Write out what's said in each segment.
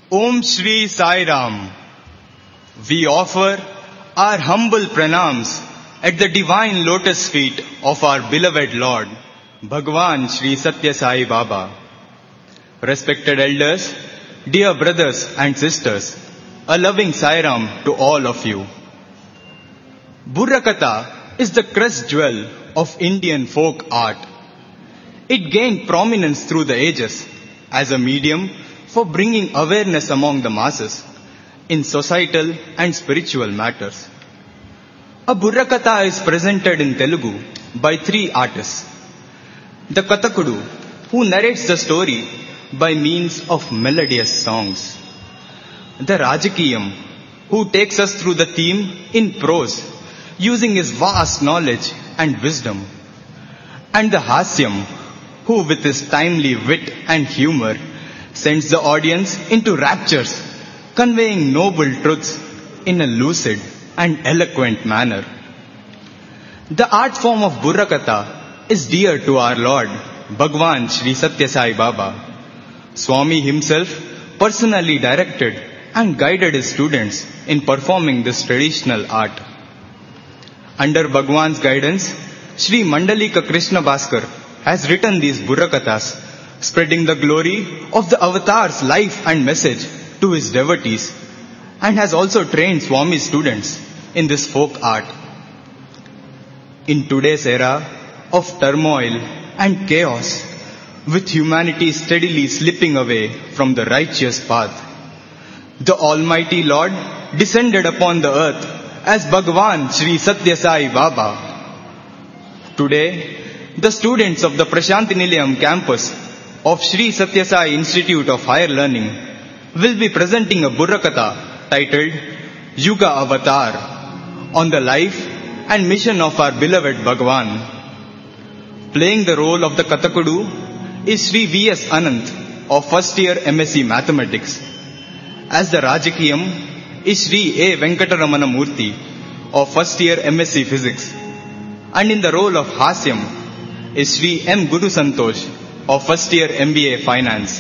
Om Shri Sai Ram. We offer our humble pranams at the divine lotus feet of our beloved Lord, Bhagwan Shri Satya Sai Baba. Respected elders, dear brothers and sisters, a loving Sai Ram to all of you. Burrakatha is the crest jewel of Indian folk art. It gained prominence through the ages as a medium for bringing awareness among the masses in societal and spiritual matters. A Burrakatha is presented in Telugu by 3 artists. The Kathakudu, who narrates the story by means of melodious songs. The Rajakiyam, who takes us through the theme in prose, using his vast knowledge and wisdom. And the Hasyam, who with his timely wit and humor sends the audience into raptures, conveying noble truths in a lucid and eloquent manner. The art form of Burrakatha is dear to our Lord, Bhagwan Shri Satya Sai Baba. Swami himself personally directed and guided his students in performing this traditional art. Under Bhagwan's guidance, Shri Mandalika Krishna Bhaskar has written these Burrakathas, spreading the glory of the avatar's life and message to his devotees, and has also trained Swami's students in this folk art. In today's era of turmoil and chaos, with humanity steadily slipping away from the righteous path, the Almighty Lord descended upon the earth as Bhagwan Shri Satya Sai Baba. Today, the students of the Prashanti Nilayam campus of Shri Satya Sai Institute of Higher Learning will be presenting a Burrakatha titled Yuga Avatar on the life and mission of our beloved Bhagwan. Playing the role of the Kathakudu is Shri V.S. Anant of first year MSc Mathematics. As the Rajakiyam is Shri A. Venkataramana Murthy of first year MSc Physics. And in the role of Hasyam is Shri M. Guru Santosh of first year MBA Finance.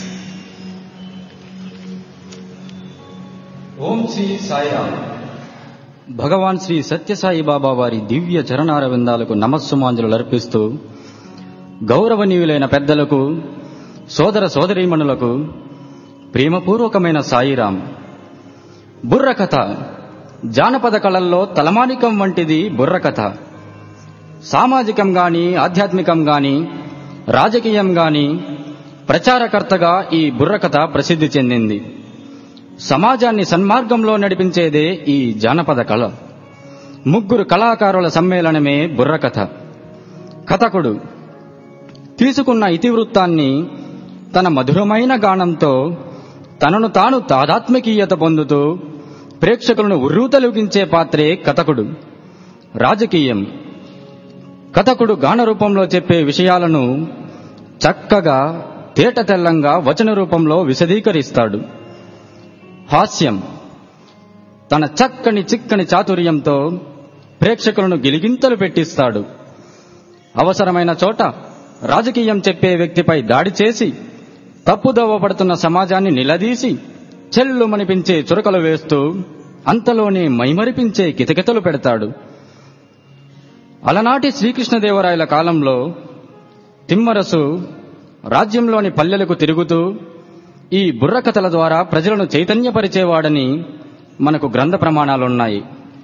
ఓం శ్రీ సాయిరామ్. భగవాన్ శ్రీ సత్యసాయి బాబా వారి దివ్య చరణారవిందాలకు నమస్సుమాంజలు అర్పిస్తూ, గౌరవనీయులైన పెద్దలకు, సోదర సోదరీమణులకు ప్రేమపూర్వకమైన సాయిరాం. బుర్రకథ జానపద కళల్లో తలమానికం వంటిది బుర్రకథ. సామాజికం గాని, ఆధ్యాత్మికం గాని, రాజకీయం గాని ప్రచారకర్తగా ఈ బుర్రకథ ప్రసిద్ధి చెందింది. సమాజాన్ని సన్మార్గంలో నడిపించేదే ఈ జానపద కళ. 3 కళాకారుల సమ్మేళనమే బుర్రకథ. కథకుడు తీసుకున్న ఇతివృత్తాన్ని తన మధురమైన గానంతో తనను తాను తాదాత్మికీయత పొందుతూ ప్రేక్షకులను ఉర్రూతలూగించే పాత్రే కథకుడు. రాజకీయం కథకుడు గాన రూపంలో చెప్పే విషయాలను చక్కగా తేటతెల్లంగా వచన రూపంలో విశదీకరిస్తాడు. హాస్యం తన చక్కని చిక్కని చాతుర్యంతో ప్రేక్షకులను గిలిగింతలు పెట్టిస్తాడు. అవసరమైన చోట రాజకీయం చెప్పే వ్యక్తిపై దాడి చేసి తప్పుదోవ పడుతున్న సమాజాన్ని నిలదీసి చెల్లుమనిపించే చురకలు వేస్తూ అంతలోనే మైమరిపించే కితకితలు పెడతాడు. అలనాటి శ్రీకృష్ణదేవరాయల కాలంలో తిమ్మరసు రాజ్యంలోని పల్లెలకు తిరుగుతూ ఈ బుర్రకథల ద్వారా ప్రజలను చైతన్యపరిచేవాడని మనకు గ్రంథ ప్రమాణాలున్నాయి.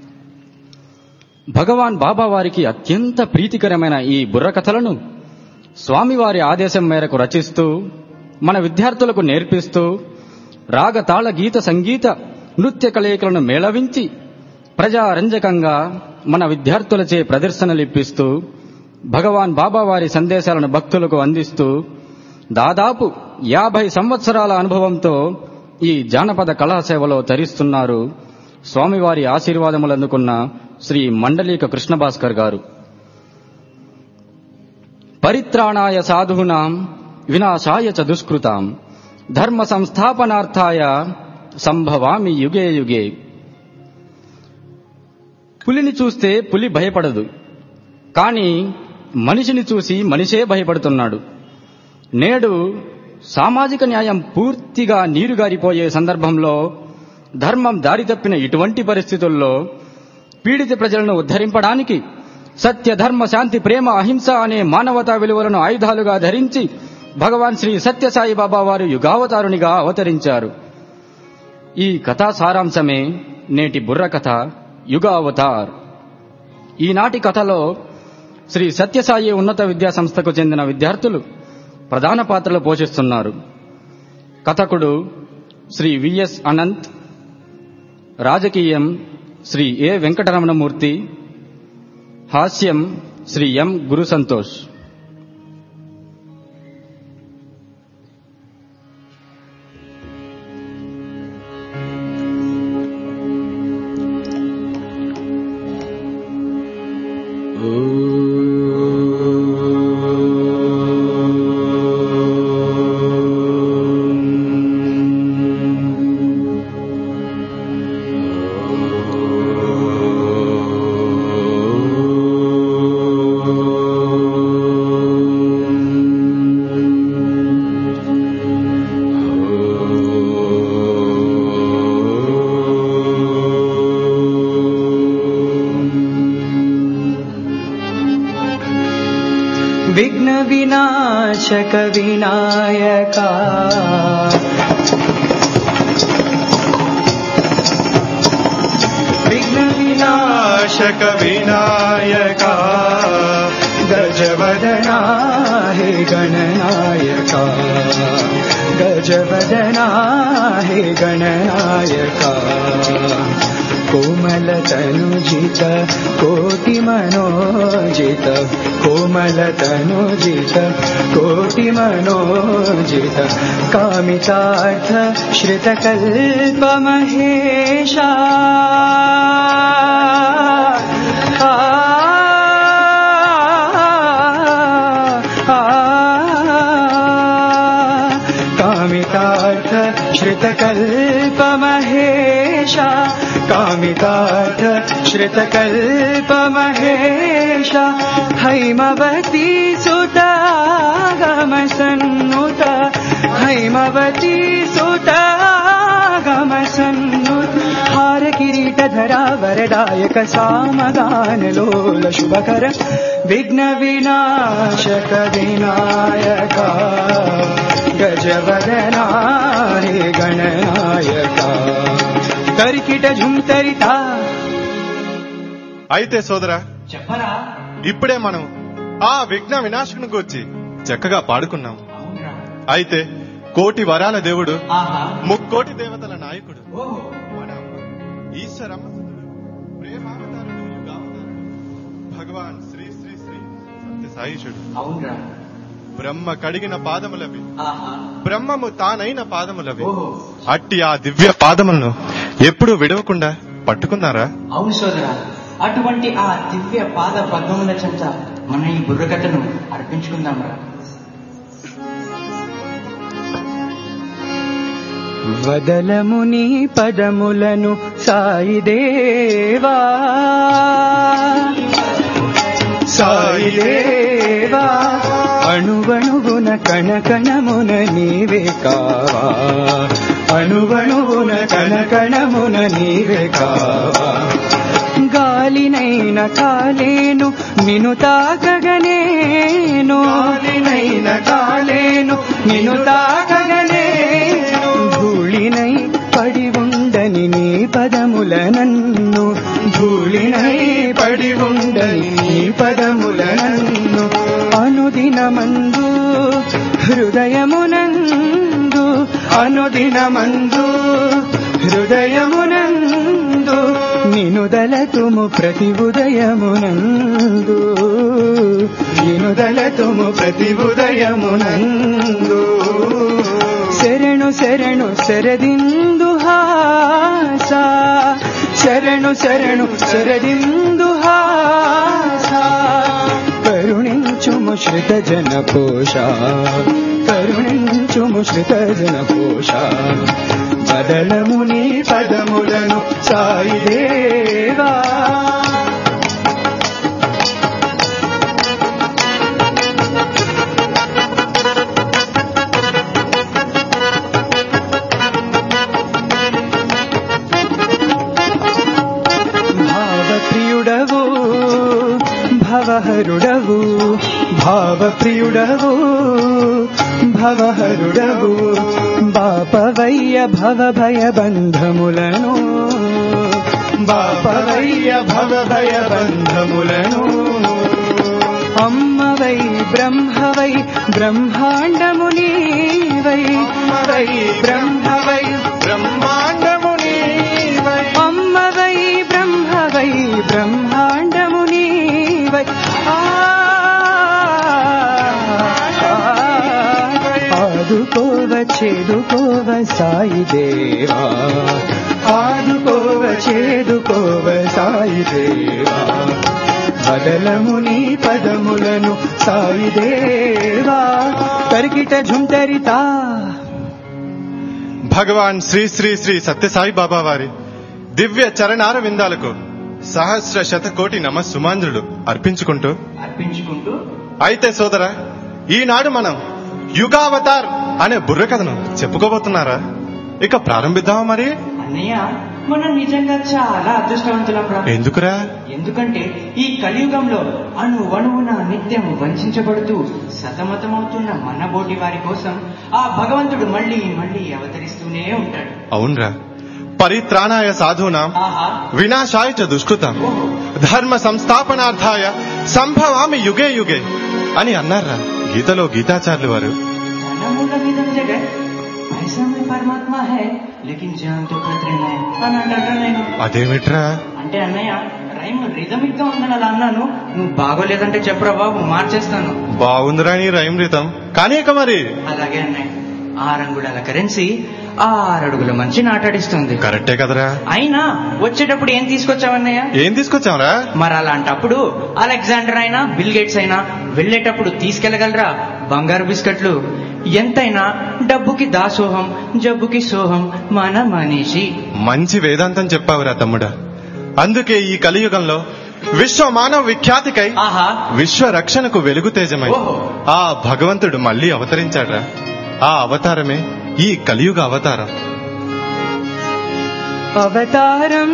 భగవాన్ బాబా వారికి అత్యంత ప్రీతికరమైన ఈ బుర్రకథలను స్వామివారి ఆదేశం మేరకు రచిస్తూ మన విద్యార్థులకు నేర్పిస్తూ రాగతాళ గీత సంగీత నృత్య కలయికలను మేళవించి ప్రజారంజకంగా మన విద్యార్థులచే ప్రదర్శనలిప్పిస్తూ భగవాన్ బాబా వారి సందేశాలను భక్తులకు అందిస్తూ దాదాపు 50 సంవత్సరాల అనుభవంతో ఈ జానపద కళాసేవలో తరిస్తున్నారు స్వామివారి ఆశీర్వాదములందుకున్న శ్రీ మండలీక కృష్ణ భాస్కర్ గారు. పరిత్రాణాయ సాధూనాం వినాశాయ చ దుష్కృతాం ధర్మ సంస్థాపనార్థాయ సంభవామి యుగే యుగే. పులిని చూస్తే పులి భయపడదు, కానీ మనిషిని చూసి మనిషే భయపడుతున్నాడు. నేడు సామాజిక న్యాయం పూర్తిగా నీరుగారిపోయే సందర్భంలో ధర్మం దారి తప్పిన ఇటువంటి పరిస్థితుల్లో పీడిత ప్రజలను ఉద్ధరింపడానికి సత్య, ధర్మ, శాంతి, ప్రేమ, అహింస అనే మానవతా విలువలను ఆయుధాలుగా ధరించి భగవాన్ శ్రీ సత్యసాయి బాబా వారు యుగావతారునిగా అవతరించారు. ఈ కథా సారాంశమే నేటి బుర్రకథ యుగావతార్. ఈనాటి కథలో శ్రీ సత్యసాయి ఉన్నత విద్యా సంస్థకు చెందిన విద్యార్థులు ప్రధాన పాత్రలు పోషిస్తున్నారు. కథకుడు శ్రీ విఎస్ అనంత్, రాజకీయం శ్రీ ఏ వెంకటరమణమూర్తి, హాస్యం శ్రీ ఎం గురు సంతోష్. విఘ్న వినాశక వినాయక విఘ్న వినాశక వినాయక గజవదనా హే గణనాయక గజవదనా హే గణనాయక कोमल तनुजित कोटि मनोजित कोमल तनुजित कोटि मनोजित कामितार्थ श्रितकल्प महेशा कामितार्थ श्रितकल्प महेशा कामितार्थ श्रितकल्प महेश हैमवती सुतागम सन्नुत हैमवती सुतागम सन्नुत हार किरीटधरा वरदायक सामगान लोल शुभकर विघ्न विनाशक विनायक गजवदना हे गणनायक తరికిట ఝుంతరితా. అయితే సోదరా, చెప్పరా, ఇప్పుడే మనం ఆ విఘ్న వినాశకుని గురించి చక్కగా పాడుకున్నాం. అయితే కోటి వరాల దేవుడు, ముక్కోటి దేవతల నాయకుడు, మన ఈశ్వరమ్మ ప్రేమావతారుడు, యుగావతారుడు భగవాన్ శ్రీ శ్రీ శ్రీ సత్యసాయిషుడు. బ్రహ్మ కడిగిన పాదములవి, బ్రహ్మము తానైన పాదములవి. అట్టి ఆ దివ్య పాదములను ఎప్పుడు విడవకుండా పట్టుకున్నారా? అవును సోదరా, అటువంటి ఆ దివ్య పాద పద్మముల చెంత మన ఈ బుర్రకథను అర్పించుకుందాంరా. వదలముని పదములను సాయిదేవా సాయిదేవా అణువణువున కణకణమున నీవే కావా అణువణువున కణకణమున నీవే కావా గాలినైన కాలేను నిను తాకగనేను గాలినైన కాలేను నిను తాకగనేను ధూళినై పడి ఉండని నీ పదముల నన్ను ధూళినై పడి ఉండని నీ పదముల నన్ను అనుదినమందు హృదయమునందు అనుదినమందు హృదయమునందు నినుదలతుము ప్రతి ఉదయమునందు నినుదలతుము ప్రతి ఉదయమునందు శరణు శరణు శరదిందు హాస శరణు శరణు శరదిందు హాస కరుణించుము శ్రిత జన పోష కరుణించుము శ్రిత జన పోష బదలముని పదములను సాయిదేవా భవహరుడవు భావప్రియుడవు భవహరుడవు బాపవయ్య భవభయ బంధములను బాపవయ్య భవభయ బంధములను అమ్మవై బ్రహ్మవై బ్రహ్మాండము నీవై అమ్మవై బ్రహ్మవై బ్రహ్మాండము నీవై అమ్మవై బ్రహ్మవై బ్రహ్మాండము నీవై ఆదుకోవ చేదుకోవ సాయి దేవా ఆదుకోవ చేదుకోవ సాయి దేవా బదలము నీ పదములను సాయి దేవా కరికిట ఝుంటరితా. భగవాన్ శ్రీ శ్రీ శ్రీ సత్యసాయి బాబా వారి దివ్య చరణార విందాలకు సహస్ర శతకోటి నమస్సుమాంజులు అర్పించుకుంటూ అయితే సోదరా, ఈనాడు మనం యుగావతార్ అనే బుర్రకథను చెప్పుకోబోతున్నారా? ఇక ప్రారంభిద్దామా మరి? అన్నయ్య, మనం నిజంగా చాలా అదృష్టవంతులం. ఎందుకురా? ఎందుకంటే ఈ కలియుగంలో అణువణువున నిత్యం వంచబడుతూ సతమతమవుతున్న మన బోటి వారి కోసం ఆ భగవంతుడు మళ్ళీ మళ్ళీ అవతరిస్తూనే ఉంటాడు. అవునరా, పరిత్రాణాయ సాధూనాం వినాశాయ చ దుష్కృతాం ధర్మ సంస్థాపనార్థాయ సంభవామి యుగే యుగే అని అన్నారా గీతలో గీతాచార్యులు వారు. పరమాత్మ హై లేకిన్ జాన్ తో ఖతరే నై అని అంటారా? నేను అదేమిట్రా అంటే అన్నయ్య, రైమ్ రిథమిక్ గా ఉందని అలా అన్నాను. నువ్వు బాగోలేదంటే చెప్పరా బాబు, మార్చేస్తాను. బాగుందిరా నీ రైమ్ రితం, కానీ ఇక మరి. అలాగే అన్నయ్య. 6 అంగుళాల కరెన్సీ 6 అడుగుల మంచి నాటాడిస్తుంది. కరెక్టే కదరా. అయినా వచ్చేటప్పుడు ఏం తీసుకొచ్చావన్నయ్య? ఏం తీసుకొచ్చావరా? మరి అలాంటప్పుడు అలెగ్జాండర్ అయినా బిల్ గేట్స్ అయినా వెళ్ళేటప్పుడు తీసుకెళ్లగలరా బంగారు బిస్కెట్లు? ఎంతైనా డబ్బుకి దాసోహం జబ్బుకి సోహం మన మనిషి. మంచి వేదాంతం చెప్పావురా తమ్ముడా. అందుకే ఈ కలియుగంలో విశ్వ మానవ విఖ్యాతికై విశ్వ రక్షణకు వెలుగు తేజమై ఆ భగవంతుడు మళ్లీ అవతరించాడ్రా. ఆ అవతారమే ఈ కలియుగ అవతారం. అవతారం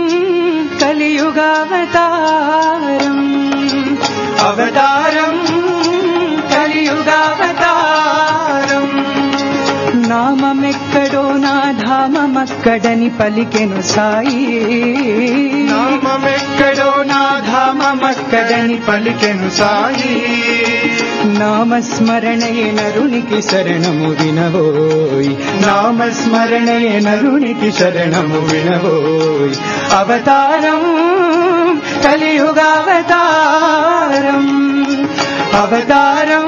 కలియుగావతారం అవతారం కలియుగావతారం నామమెక్కడో నా ధామమక్కడని పలికెను సాయి నామమెక్కడో నా ధామమక్కడని పలికెను సాయి నామస్మరణయే నరునికి శరణము వినవోయ్ నామస్మరణయే నరునికి శరణము వినవోయ్ అవతారం కలియుగావతారం అవతారం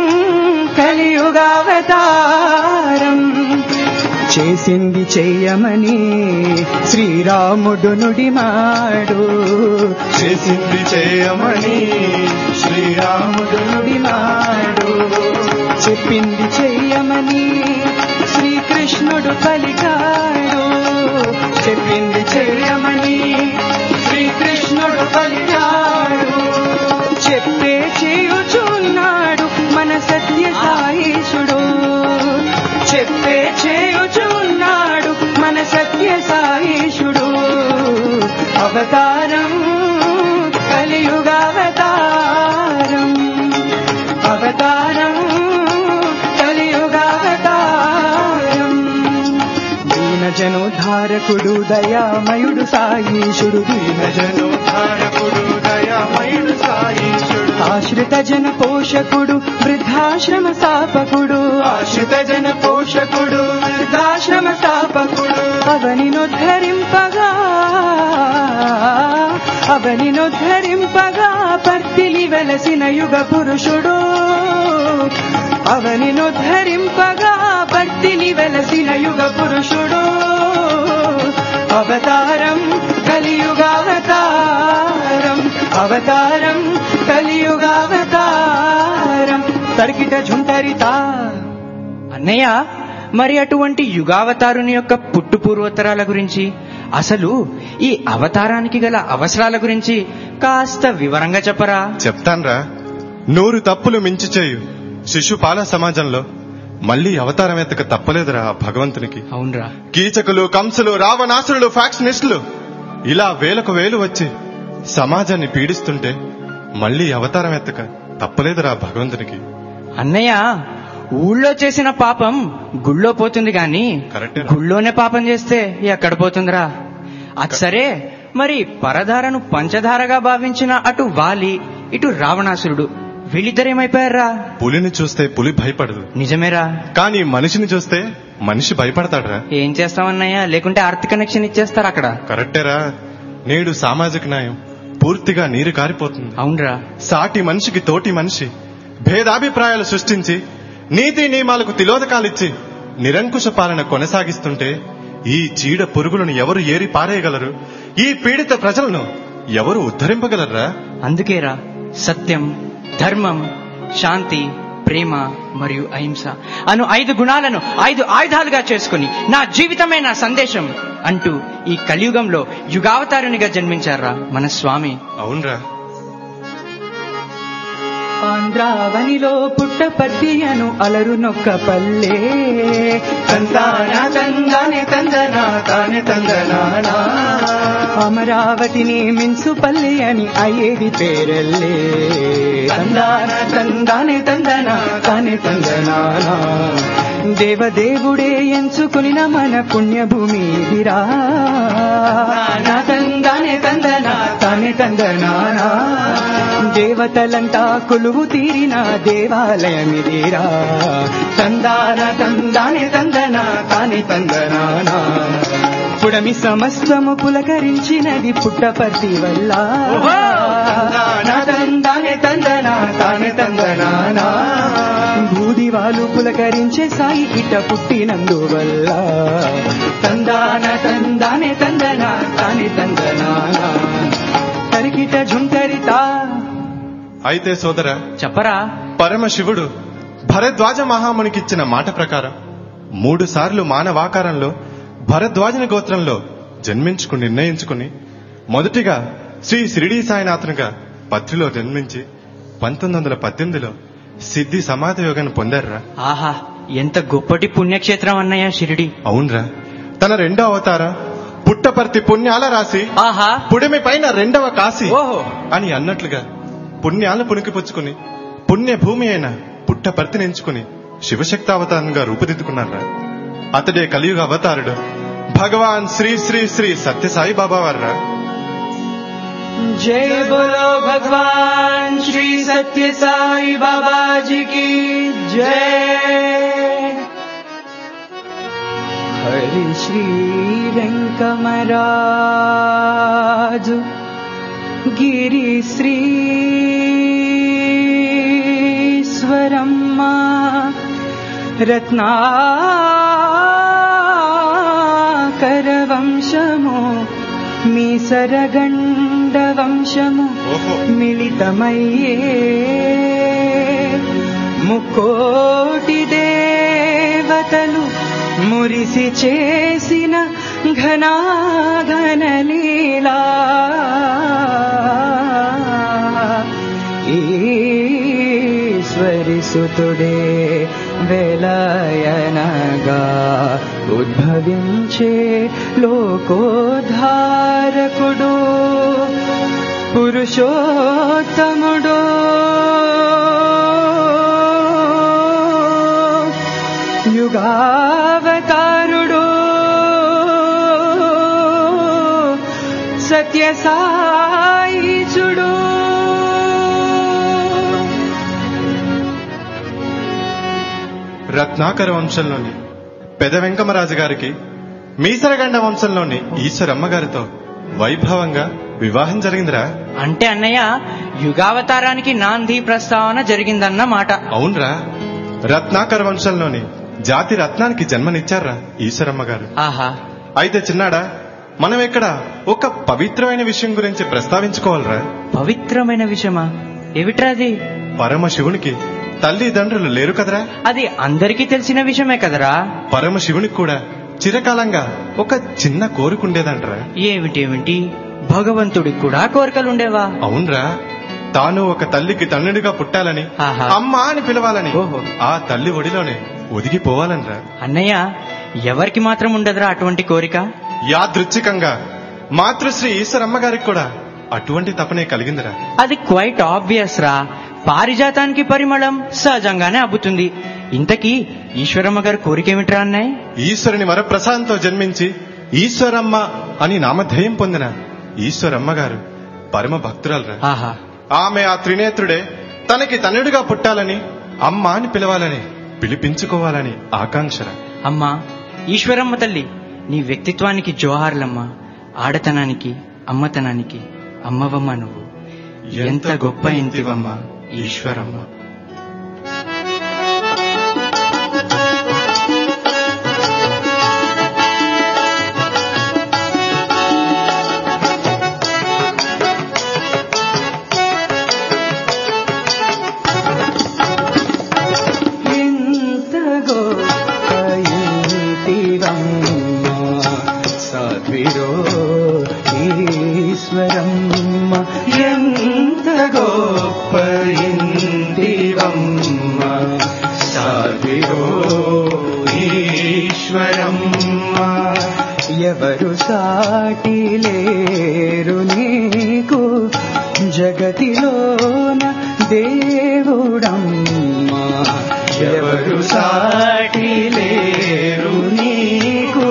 కలియుగావతారం చేసింది చేయమని శ్రీరాముడు నుడిమాడు చేసింది చేయమని శ్రీరాముడు నుడిమాడు చెప్పింది చెయ్యమని శ్రీకృష్ణుడు పలికాడు చెప్పింది చెయ్యమని శ్రీకృష్ణుడు పలికాడు చెప్పే చేయుచున్నాడు మన సత్య సాయిషుడు చెప్పే చేయుచున్నాడు మన సత్య సాయిషుడు అవతారం కలియుగావతారం అవతారం కలియుగావతారం దీనజనోద్ధారకుడు దయామయుడు సాయీశుడు దీనజనోద్ధారకుడు దయామయుడు సాయీశుడు ఆశ్రిత జన పోషకుడు వృద్ధాశ్రమ స్థాపకుడు ఆశ్రిత జన పోషకుడు వృద్ధాశ్రమ స్థాపకుడు అవనినొద్ధరింపగా పర్తిలి వెలసిన యుగ పురుషుడు అవనినొద్ధరింపగా పర్తిలి వెలసిన యుగ పురుషుడు అవతారం కలియుగావతారం అవతారం కలియుగావతారం తరికిట ఝుంటరితా. అన్నయ్య, మరి అటువంటి యుగావతారుని యొక్క పుట్టు పూర్వోత్తరాల గురించి, అసలు ఈ అవతారానికి గల అవసరాల గురించి కాస్త వివరంగా చెప్పరా? చెప్తాన్రా. 100 తప్పులు మించి చేయు శిశుపాల సమాజంలో మళ్లీ అవతారం ఎత్తక తప్పలేదురా ఆ భగవంతునికి. అవునరా. కీచకులు, కంసులు, రావణాసురులు, ఫ్యాక్షనిస్టులు ఇలా వేలకు వేలు వచ్చి సమాజాన్ని పీడిస్తుంటే మళ్ళీ అవతారం ఎత్తక తప్పలేదురా భగవంతునికి. అన్నయ్య, ఊళ్ళో చేసిన పాపం గుళ్ళో పోతుంది గాని కరెక్టే. గుళ్ళోనే పాపం చేస్తే ఎక్కడ పోతుందిరా? అది సరే, మరి పరధారను పంచదారగా భావించిన అటు వాలి ఇటు రావణాసురుడు వీళ్ళిద్దరేమైపోయారా? పులిని చూస్తే పులి భయపడదు, నిజమేరా. కానీ మనిషిని చూస్తే మనిషి భయపడతాడ్రా. ఏం చేస్తామన్నయ్య, లేకుంటే ఆర్త్ కనెక్షన్ ఇచ్చేస్తారు అక్కడ. కరెక్టేరా. నేడు సామాజిక న్యాయం పూర్తిగా నీరు కారిపోతుంది. అవునరా. సాటి మనిషికి తోటి మనిషి భేదాభిప్రాయాలు సృష్టించి నీతి నియమాలకు తిలోదకాలిచ్చి నిరంకుశ పాలన కొనసాగిస్తుంటే ఈ చీడ పురుగులను ఎవరు ఏరి పారేయగలరు? ఈ పీడిత ప్రజలను ఎవరు ఉద్ధరింపగలరా? అందుకేరా సత్యం, ధర్మం, శాంతి, ప్రేమ మరియు అహింస అను 5 గుణాలను 5 ఆయుధాలుగా చేసుకుని నా జీవితమే నా సందేశం అంటూ ఈ కలియుగంలో యుగావతారునిగా జన్మించారా మన స్వామి. అవునరా. ఆంధ్రావనిలో పుట్టపర్తియను అలరు నొక్క పల్లె తందాన తందానే తందనా తానే తందనానా. అమరావతిని మిన్సు పల్లె అని అయ్యేది పేరల్లే తందాన తందానే తందనా తానే తందనానా. దేవదేవుడే ఎంచుకునిన మన పుణ్యభూమి దిరా తందానే తందనా తానే తందనానా. దేవతలంతా కొలువు తీరిన దేవాలయమిదిరా తందాన తందానే తందనా తానే తందనానా. పుడమి సమస్తము పులకరించినది పుట్టపర్తి వల్ల తందానే తందనా తానే తందనానా. భూదివాలు పులకరించే సాయి ఇట పుట్టినందువల్ల తందాన తందానే తందనా తానే తందనానా. తరికిట ఝుంకరితా. అయితే సోదరా చెప్పరా. పరమశివుడు భరద్వాజ మహామునికిచ్చిన మాట ప్రకారం 3 సార్లు మానవాకారంలో భరద్వాజన గోత్రంలో జన్మించుకుని నిర్ణయించుకుని మొదటిగా శ్రీ షిరిడీ సాయినాథునిగా పత్రిలో జన్మించి 1918లో సిద్ధి సమాధి యోగాన్ని పొందారురా. ఆహా, ఎంత గొప్పటి పుణ్యక్షేత్రం అన్నయ్య షిరిడి. అవునరా. తన 2వ అవతారం పుట్టపర్తి పుణ్యాల రాసి ఆహా, పుడిమి పైన 2వ కాశీ ఓహో అని అన్నట్లుగా పుణ్యాలను పుణికిపుచ్చుకుని పుణ్య భూమి అయిన పుట్టపర్తిని ఎంచుకుని శివశక్తావతారంగా రూపుదిద్దుకున్నారా. అతడే కలియుగ అవతారుడు భగవాన్ శ్రీ శ్రీ శ్రీ సత్యసాయి బాబా వారా. जय बोलो भगवान श्री सत्य साई बाबा जी की जय. हरि श्री रंकमराजु गिरिश्री स्वरम्मा रत्नाकरवंशमो మీసరగండవంశము మిళితమయ్యే ముకోటి దేవతలు మురిసి చేసిన ఘనాఘనలీలా. ఈశ్వరి సుతుడే వెలయనగా ఉద్భవించే లోకోద్ధారకుడు పురుషోత్తముడు యుగావతారుడు సత్యసాయిచుడు. రత్నాకర వంశంలోని పెద వెంకమరాజు గారికి మీసరగండ వంశంలోని ఈశ్వరమ్మ గారితో వైభవంగా వివాహం జరిగిందిరా. అంటే అన్నయ్య యుగావతారానికి నాంది ప్రస్తావన జరిగిందన్న మాట. అవునరా. రత్నాకర వంశంలోని జాతి రత్నానికి జన్మనిచ్చారా ఈశ్వరమ్మ గారు. ఆహా. అయితే చిన్నాడా, మనం ఇక్కడ ఒక పవిత్రమైన విషయం గురించి ప్రస్తావించుకోవాలరా. పవిత్రమైన విషయమా? ఏమిట్రాది? పరమశివునికి తల్లిదండ్రులు లేరు కదరా. అది అందరికీ తెలిసిన విషయమే కదరా. పరమశివునికి కూడా చిరకాలంగా ఒక చిన్న కోరికుండేదంటరా. ఏమిటేమిటి? భగవంతుడికి కూడా కోరికలుండేవా? అవునరా. తాను ఒక తల్లికి తండ్రిగా పుట్టాలని, అమ్మా అని పిలవాలని, ఆ తల్లి ఒడిలోనే ఒదిగిపోవాలనరా. అన్నయ్య, ఎవరికి మాత్రం ఉండదురా అటువంటి కోరిక? యాదృచ్ఛికంగా మాతృశ్రీ ఈశ్వరమ్మ గారికి కూడా అటువంటి తపనే కలిగిందిరా. అది క్వైట్ ఆబ్వియస్ రా. పారిజాతానికి పరిమళం సహజంగానే అబ్బుతుంది. ఇంతకీ ఈశ్వరమ్మ గారి కోరికేమిట్రా అన్నాయి? ఈశ్వరుని వరప్రసాదంతో జన్మించి ఈశ్వరమ్మ అని నామధేయం పొందిన ఈశ్వరమ్మ గారు పరమ భక్తురాలురా. ఆహా, ఆమె ఆ త్రినేత్రుడే తనకి తన్నుడిగా పుట్టాలని, అమ్మ అని పిలవాలని, పిలిపించుకోవాలని ఆకాంక్షరా. అమ్మా ఈశ్వరమ్మ తల్లి, నీ వ్యక్తిత్వానికి జోహార్లమ్మా. ఆడతనానికి, అమ్మతనానికి అమ్మవమ్మ నువ్వు. ఎంత గొప్ప ఇంటివమ్మా ఈశ్వరమ్మ. ఈశ్వరమ్మ ఎంత గొప్ప ఇంటివమ్మ, సాధిరో ఈశ్వరమ్మ. ఎవరు సాటి లేరు నీకు జగతిలోన దేవుడమ్మ, ఎవరు సాటి లేరు నీకు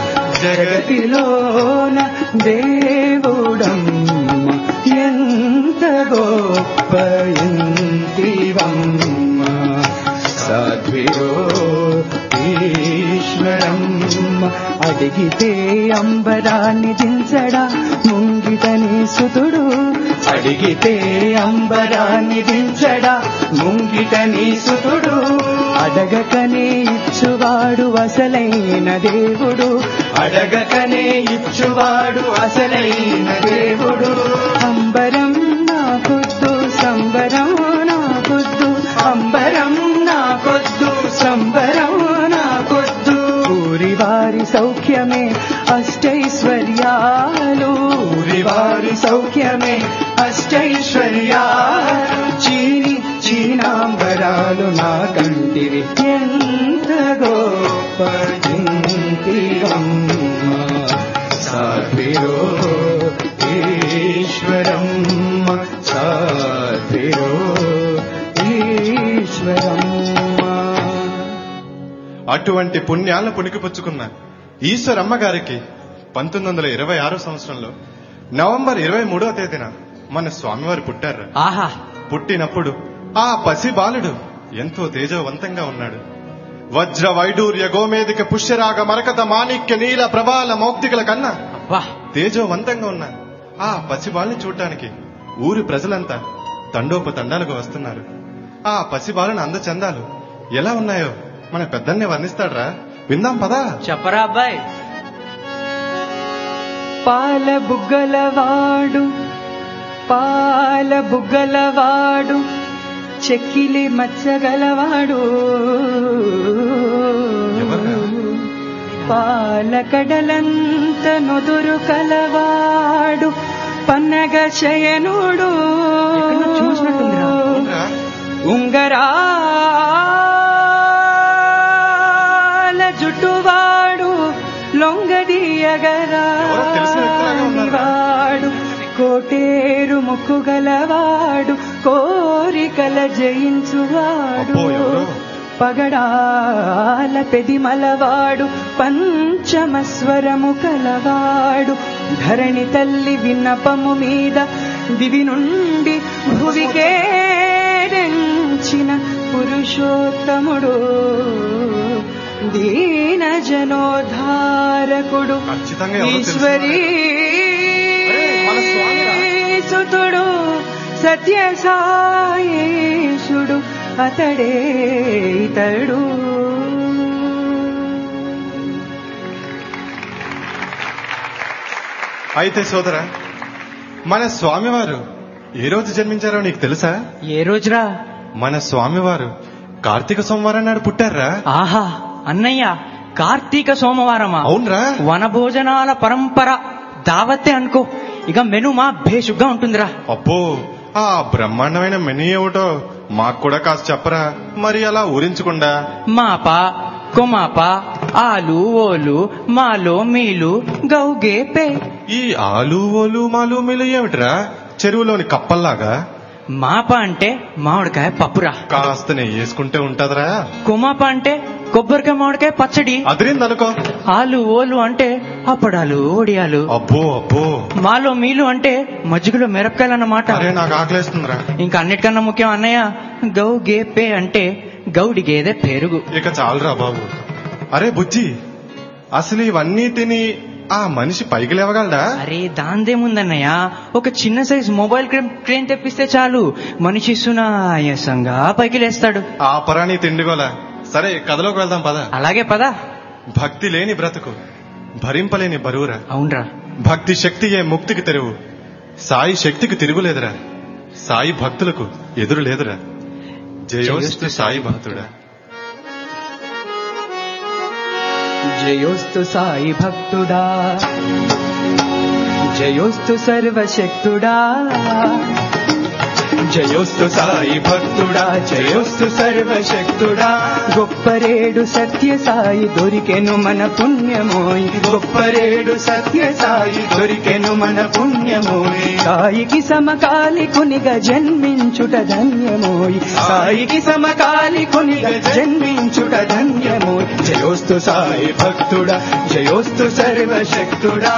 జగతిలోన దేవుడమ్మ. ఎంత గొప్ప ఇంటివమ్మ, సాధ్విరో ఈశ్వరమ్మ. అడిగితే అంబరాన్ని దించడా ముంగిటని సుతుడు, అడిగితే అంబరాన్ని దించడా ముంగిటని సుతుడు. అడగకనే ఇచ్చువాడు అసలైన దేవుడు, అడగకనే ఇచ్చువాడు అసలైన దేవుడు. అంబరం నాకొద్దు, సంబరం నాకొద్దు, అంబరం నాకొద్దు, సంబరం నాకొద్దు. ఊరివారి సౌఖ్యమే అష్టైశ్వర్యాలు, ఊరివారి సౌఖ్యమే అష్టైశ్వర్యాలు. చీని చీనాంబరాలు నా కంటివి, ఎంత గొప్ప ఇంటివమ్మ, సాధ్విరో ఈశ్వరమ్మ, సాధ్విరో ఈశ్వరమ్మ. అటువంటి పుణ్యాలను పుణికిపుచ్చుకున్న ఈశ్వరమ్మ గారికి 1926 సంవత్సరంలో నవంబర్ 23వ తేదీన మన స్వామివారు పుట్టారు. ఆహా, పుట్టినప్పుడు ఆ పసి బాలుడు ఎంతో తేజవంతంగా ఉన్నాడు. వజ్ర వైడూర్య గోమేదిక పుష్యరాగ మరకత మాణిక్య నీల ప్రభాల మౌక్తికల కన్నా తేజవంతంగా ఉన్న ఆ పసిబాలని చూడటానికి ఊరి ప్రజలంతా తండోపతండాలుగా వస్తున్నారు. ఆ పసిబాలను అందచందాలు ఎలా ఉన్నాయో మన పెద్దన్నే వర్ణిస్తాడ్రా, విందాం పదా. చెప్పరా అబ్బాయి. పాల బుగ్గలవాడు, పాల బుగ్గలవాడు, చెక్కిలి మచ్చగలవాడు, పాలకడలంత నొదురు కలవాడు, పన్నగ శయనుడు, ఉంగరాల జుట్టువాడు, లొంగదీయగరాడు, కోటేరు ముక్కు గలవాడు, కోరికల జయించువాడు, పగడాల పెదిమలవాడు, పంచమస్వరము కలవాడు, ధరణి తల్లి విన్నపము మీద దివి నుండి భువికేరించిన పురుషోత్తముడు, దీన జనోద్ధారకుడు, ఈశ్వరీ సుతుడు, సత్య సాయేషుడు, అతడే ఇతడు. అయితే సోదరా, మన స్వామివారు ఏ రోజు జన్మించారో నీకు తెలుసా? ఏ రోజురా? మన స్వామివారు కార్తీక సోమవారం నాడు పుట్టారా. ఆహా అన్నయ్య, కార్తీక సోమవారమా? అవునరా. వనభోజనాల పరంపర దావత్తే అనుకో. ఇక మెను మా భేషుగ్గా ఉంటుందిరా. అబ్బో, ఆ బ్రహ్మాండమైన మెను ఏమిటో మాకు కూడా కాస్త చెప్పరా, మరి అలా ఊరించకుండా. మాప కొమాప ఆలు ఓలు మాలో మీలు గౌగే పే. ఈ ఆలు ఓలు మాలు మీలు ఏమిట్రా చెరువులోని కప్పల్లాగా? మాప అంటే మామిడికాయ పప్పురా. కాస్త నెయ్యి వేసుకుంటే ఉంటదరా. కుమాప అంటే కొబ్బరికాయ మామిడికాయ పచ్చడి. అదిరిందనుకో. ఆలు ఓలు అంటే అప్పడాలు ఒడియాలు. అబ్బో అబ్బో. మాలో మీలు అంటే మజ్జిగలో మిరపకాయలు అన్నమాట. అరే నాకు ఆకలేస్తుందిరా. ఇంకా అన్నిటికన్నా ముఖ్యం అన్నయ్య గౌగే పే అంటే గౌడి గేదె పెరుగు. ఇక చాలురా బాబు. అరే బుజ్జి, అసలు ఇవన్నీ తిని ఆ మనిషి పైకి లేవగలడా? అరే దాందేముందన్నయ్య, ఒక చిన్న సైజ్ మొబైల్ క్రేన్ తెప్పిస్తే చాలు మనిషి సునాయాసంగా పైకి లేస్తాడు. ఆ పరాణి తిండిగోలా. సరే కథలోకి వెళ్దాం పద. అలాగే పద. భక్తి లేని బ్రతుకు భరింపలేని బరువురా. అవునరా. భక్తి శక్తియే ముక్తికి తెరువు. సాయి శక్తికి తిరుగులేదురా. సాయి భక్తులకు ఎదురు లేదురా. జయోస్తు సాయి భక్తుడా. జయోస్తు సాయి భక్తుడా, జయోస్తు సర్వశక్తుడా, జయోస్తు సాయి భక్తుడా, జయోస్తు సర్వశక్తుడా. గొప్పరేడు సత్య సాయి దొరికెను మన పుణ్యమోయి, గొప్పరేడు సత్య సాయి దొరికెను మన పుణ్యమోయి. సాయికి సమకాలికునిగా జన్మించుట ధన్యమోయి, సాయికి సమకాలికునిగా జన్మించుట ధన్యమోయి. జయోస్తు సాయి భక్తుడా, జయోస్తు సర్వశక్తుడా.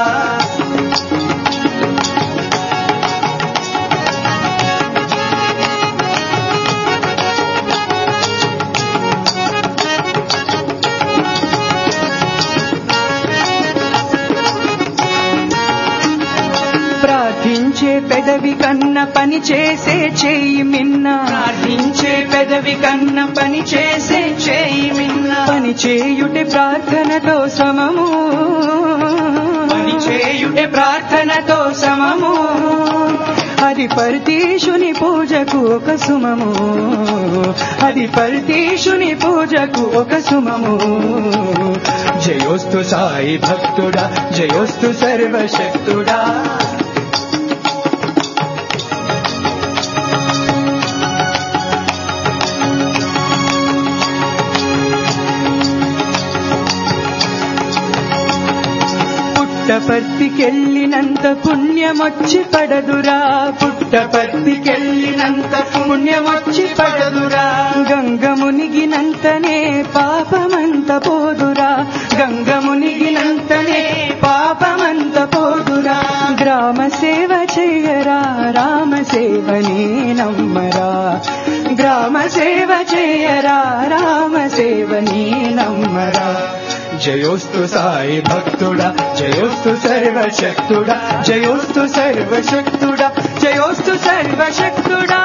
ప్రార్థించే పెదవి కన్న పని చేసే చేయి మిన్న, ప్రార్థించే పెదవి కన్న పని చేసే చేయి మిన్న. పని చేయుటే ప్రార్థనతో సమము, పని చేయుటే ప్రార్థనతో సమము. అది పరతీశుని పూజకు ఒక సుమము, అది పరతీశుని పూజకు ఒక సుమము. జయోస్తు సాయి భక్తుడా, జయోస్తు సర్వశక్తుడా. పుట్టపర్తికెళ్ళినంత పుణ్యమొచ్చి పడదురా, పుట్టపర్తికెళ్ళినంత పుణ్యమొచ్చి పడదురా. గంగ మునిగినంతనే పాపమంత పోదురా, గంగ మునిగినంతనే పాపమంత పోదురా. గ్రామ సేవ చేయరా, రామ సేవనే నమ్మరా, గ్రామ సేవ చేయరా, రామ సేవనే నమ్మరా. జయోస్తు సాయి భక్తుడా, జయోస్తు సర్వశక్తుడా, జయోస్తు సర్వశక్తుడా, జయోస్తు సర్వశక్తుడా.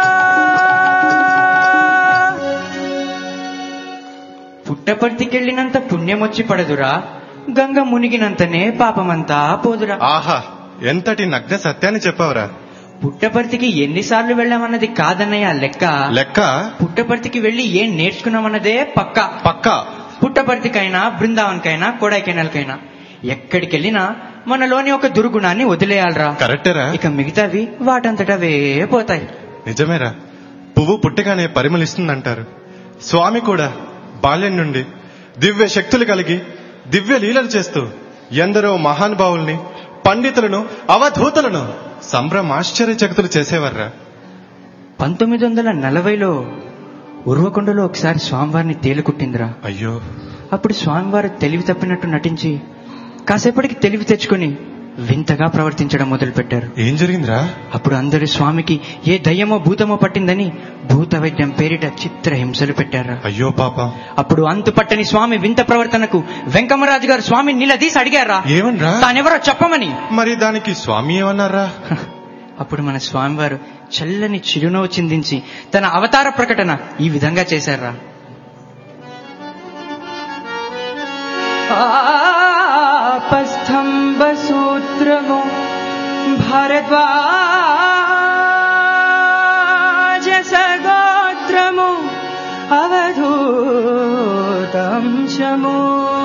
పుట్టపర్తికెళ్ళినంత పుణ్యం వచ్చి పడదురా, గంగ మునిగినంతనే పాపమంతా పోదురా. ఆహా, ఎంతటి నగ్న సత్యాన్ని చెప్పావురా. పుట్టపర్తికి ఎన్నిసార్లు వెళ్ళామన్నది కాదన్నయ్య లెక్క. లెక్క పుట్టపర్తికి వెళ్లి ఏం నేర్చుకున్నామన్నదే పక్కా. పక్కా. పుట్టపర్తికైనా బృందావన్కైనా కొడైకెనాల్కైనా ఎక్కడికెళ్ళినా మనలోని ఒక దుర్గుణాన్ని వదిలేయాలరా. కరెక్టేరా. ఇక మిగతావి వాటంతటవే పోతాయి. నిజమేరా. పువ్వు పుట్టగానే పరిమళిస్తుందంటారు. స్వామి కూడా బాల్యం నుండి దివ్య శక్తులు కలిగి దివ్య లీలలు చేస్తూ ఎందరో మహానుభావుల్ని, పండితులను, అవధూతలను సంభ్రమాశ్చర్యచకితులు చేసేవర్రా. 1940లో ఉర్వకొండలో ఒకసారి స్వామివారిని తేలుకుట్టిందిరా. అయ్యో. అప్పుడు స్వామివారు తెలివి తప్పినట్టు నటించి కాసేపటికి తెలివి తెచ్చుకుని వింతగా ప్రవర్తించడం మొదలుపెట్టారు. ఏం జరిగిందిరా? అప్పుడు అందరూ స్వామికి ఏ దయ్యమో భూతమో పట్టిందని భూత వైద్యం పేరిట చిత్ర హింసలు పెట్టారా. అయ్యో పాప. అప్పుడు అంతు పట్టని స్వామి వింత ప్రవర్తనకు వెంకమరాజు గారు స్వామిని నిలదీసి అడిగారా, ఏమన్రా? తానెవరో చెప్పమని. మరి దానికి స్వామి ఏమన్నారా? అప్పుడు మన స్వామివారు చల్లని చిరునవ్వు చిందించి తన అవతార ప్రకటన ఈ విధంగా చేశారా. ఆపస్థంభ సూత్రము భరద్వాజ సగోత్రము అవధూతంశము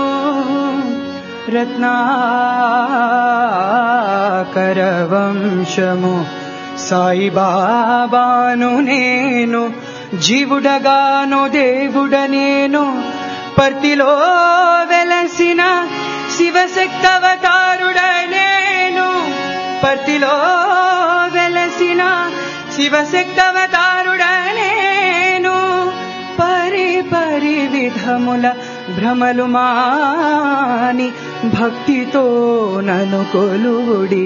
రత్నాకరవంశము సాయిబాబాను నేను జీవుడగాను దేవుడ నేను పర్తిలో వెల వెలసిన శివశక్తవతారుడనేను పర్తిలో వెలసిన శివశక్తవతారుడనేను పరి విధముల భ్రమలు మాని భక్తితో నన్ను కొలువుడి.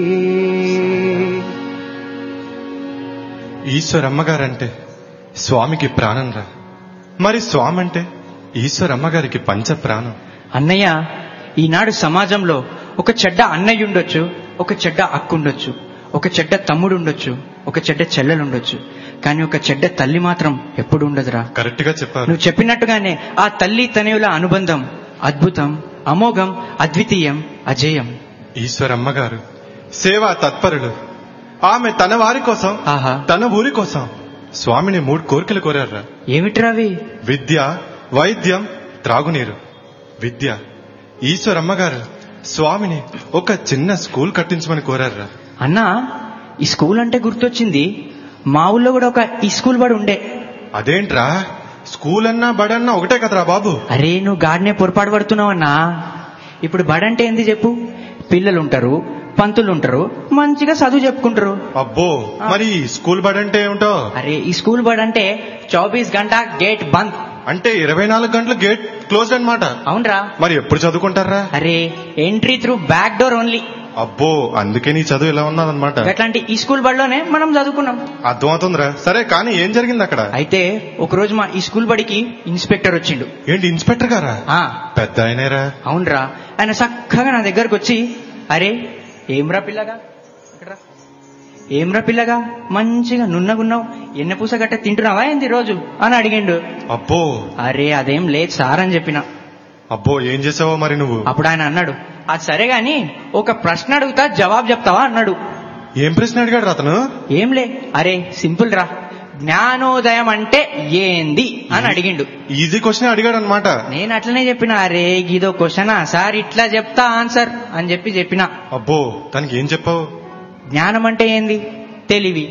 ఈశ్వరమ్మగారంటే స్వామికి ప్రాణం రా. మరి స్వామి అంటే ఈశ్వరమ్మగారికి పంచ ప్రాణం. అన్నయ్య, ఈనాడు సమాజంలో ఒక చెడ్డ అన్నయ్య ఉండొచ్చు, ఒక చెడ్డ అక్క ఉండొచ్చు, ఒక చెడ్డ తమ్ముడు ఉండొచ్చు, ఒక చెడ్డ చెల్లెలుండొచ్చు, కానీ ఒక చెడ్డ తల్లి మాత్రం ఎప్పుడు ఉండదురా. కరెక్ట్ గా చెప్పారు. నువ్వు చెప్పినట్టుగానే ఆ తల్లి తనయుల అనుబంధం అద్భుతం, అమోఘం, అద్వితీయం, అజేయం. ఈశ్వరమ్మగారు సేవా తత్పరులు. ఆమె తన వారి కోసం, ఆహా, తన ఊరి కోసం స్వామిని 3 కోరికలు కోరారా. ఏమిట్రావి? విద్య, వైద్యం, త్రాగునీరు. విద్య, ఈశ్వరమ్మగారు స్వామిని ఒక చిన్న స్కూల్ కట్టించమని కోరారా. అన్నా, ఈ స్కూల్ అంటే గుర్తొచ్చింది, మా ఊళ్ళో కూడా ఒక ఈ స్కూల్ బడి ఉండే. అదేంట్రా, స్కూల్ అన్నా బడన్నా ఒకటే కదరా బాబు. అరే, నువ్వు గాడినే పొరపాటు పడుతున్నావన్నా. ఇప్పుడు బడంటే ఏంది చెప్పు? పిల్లలు ఉంటారు, పంతులు ఉంటారు, మంచిగా చదువు చెప్పుకుంటారు. అబ్బో, మరి స్కూల్ బడంటే ఏమిటో? అరే, ఈ స్కూల్ బడి అంటే 24 గంటా గేట్ బంద్, అంటే 24 గంటలు గేట్ క్లోజ్ అన్నమాట. అవునరా. మరి ఎప్పుడు చదువుకుంటారా? అరే, entry through back door only. అబ్బో, అందుకే నీ చదువు ఇలా ఉన్నదన్నమాట. అట్లాంటి ఈ స్కూల్ బడిలోనే మనం చదువుకున్నాం. అర్థమవుతుందిరా. సరే, కానీ ఏం జరిగింది అక్కడ? అయితే ఒక రోజు మా ఈ స్కూల్ బడికి ఇన్స్పెక్టర్ వచ్చిండు. ఏంటి, ఇన్స్పెక్టర్ గారా? పెద్ద ఆయనేరా? అవునరా. ఆయన చక్కగా నా దగ్గరకు వచ్చి, అరే ఏమ్రా పిల్లగా మంచిగా నున్నగున్నావు, ఎన్నెపూస గట్ట తింటున్నావా ఏంది రోజు అని అడిగిండు. అబ్బో. అరే అదేం లేదు సార్ అని చెప్పిన. అబ్బో, ఏం చేసావో మరి నువ్వు? అప్పుడు ఆయన అన్నాడు, అది సరే గాని ఒక ప్రశ్న అడుగుతా జవాబు చెప్తావా అన్నాడు. ఏం ప్రశ్న అడిగాడు అతను? ఏంలే, అరే సింపుల్ రా, జ్ఞానోదయం అంటే ఏంది అని అడిగిండు. ఈజీ క్వశ్చన్ అడిగాడు అనమాట. నేను అట్లనే చెప్పిన, అరే ఇదో క్వశ్చనా సార్, ఇట్లా చెప్తా ఆన్సర్ అని చెప్పిన. అబ్బో, తనకి ఏం చెప్పావు? జ్ఞానం అంటే ఏంది? తెలివి.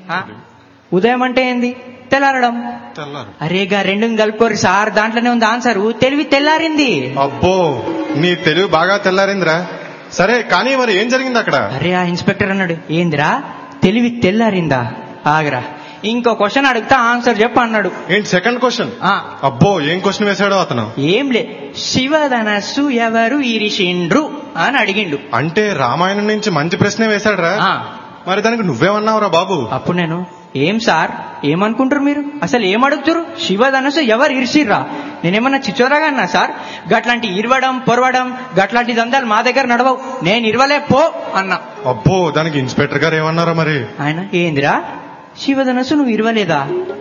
ఉదయం అంటే ఏంది? తెల్లారడం. అరేగా రెండు కలుపుకోరు సార్, దాంట్లోనే ఉంది ఆన్సర్, తెలివి తెల్లారింది. అబ్బో, నీ తెలివి బాగా తెల్లారిందిరా. సరే, కానీ మరి ఏం జరిగింది అక్కడ? అరే ఆ ఇన్స్పెక్టర్ అన్నాడు, ఏందిరా తెలివి తెల్లారిందా, ఆగరా ఇంకో క్వశ్చన్ అడుగుతా ఆన్సర్ చెప్పు అన్నాడు. ఏంటి సెకండ్ క్వశ్చన్? అబ్బో, ఏం క్వశ్చన్ వేశాడో అతను? ఏంలే, శివధనస్సు ఎవరు ఇరిషిండ్రు అని అడిగిండు. అంటే రామాయణం నుంచి మంచి ప్రశ్నే వేశాడురా. మరి దానికి నువ్వేమన్నావురా బాబు? అప్పుడు నేను, ఏం సార్ ఏమనుకుంటారు మీరు, అసలు ఏమడుగుతారు, శివధనస్సు ఎవరు ఇరిసిర్రా, నేనేమన్నా చిచ్చోరాగా అన్నా సార్, గట్లాంటి ఇరవడం పొరవడం గట్లాంటి దందాలు మా దగ్గర నడవవు, నేను ఇరవలే పో అన్నా. అబ్బో, దానికి ఇన్స్పెక్టర్ గారు ఏమన్నారా మరి? ఆయన, ఏందిరా శివధనస్సు నువ్వు ఇరవలేదా,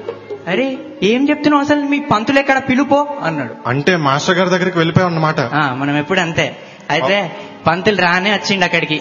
అరే ఏం చెప్తున్నావు అసలు, మీ పంతులు ఎక్కడ పిలుపో అన్నాడు. అంటే మాస్టర్ గారి దగ్గరికి వెళ్ళిపోయావు అన్నమాట. మనం ఎప్పుడు అంతే. అయితే పంతులు రానే వచ్చిండు అక్కడికి.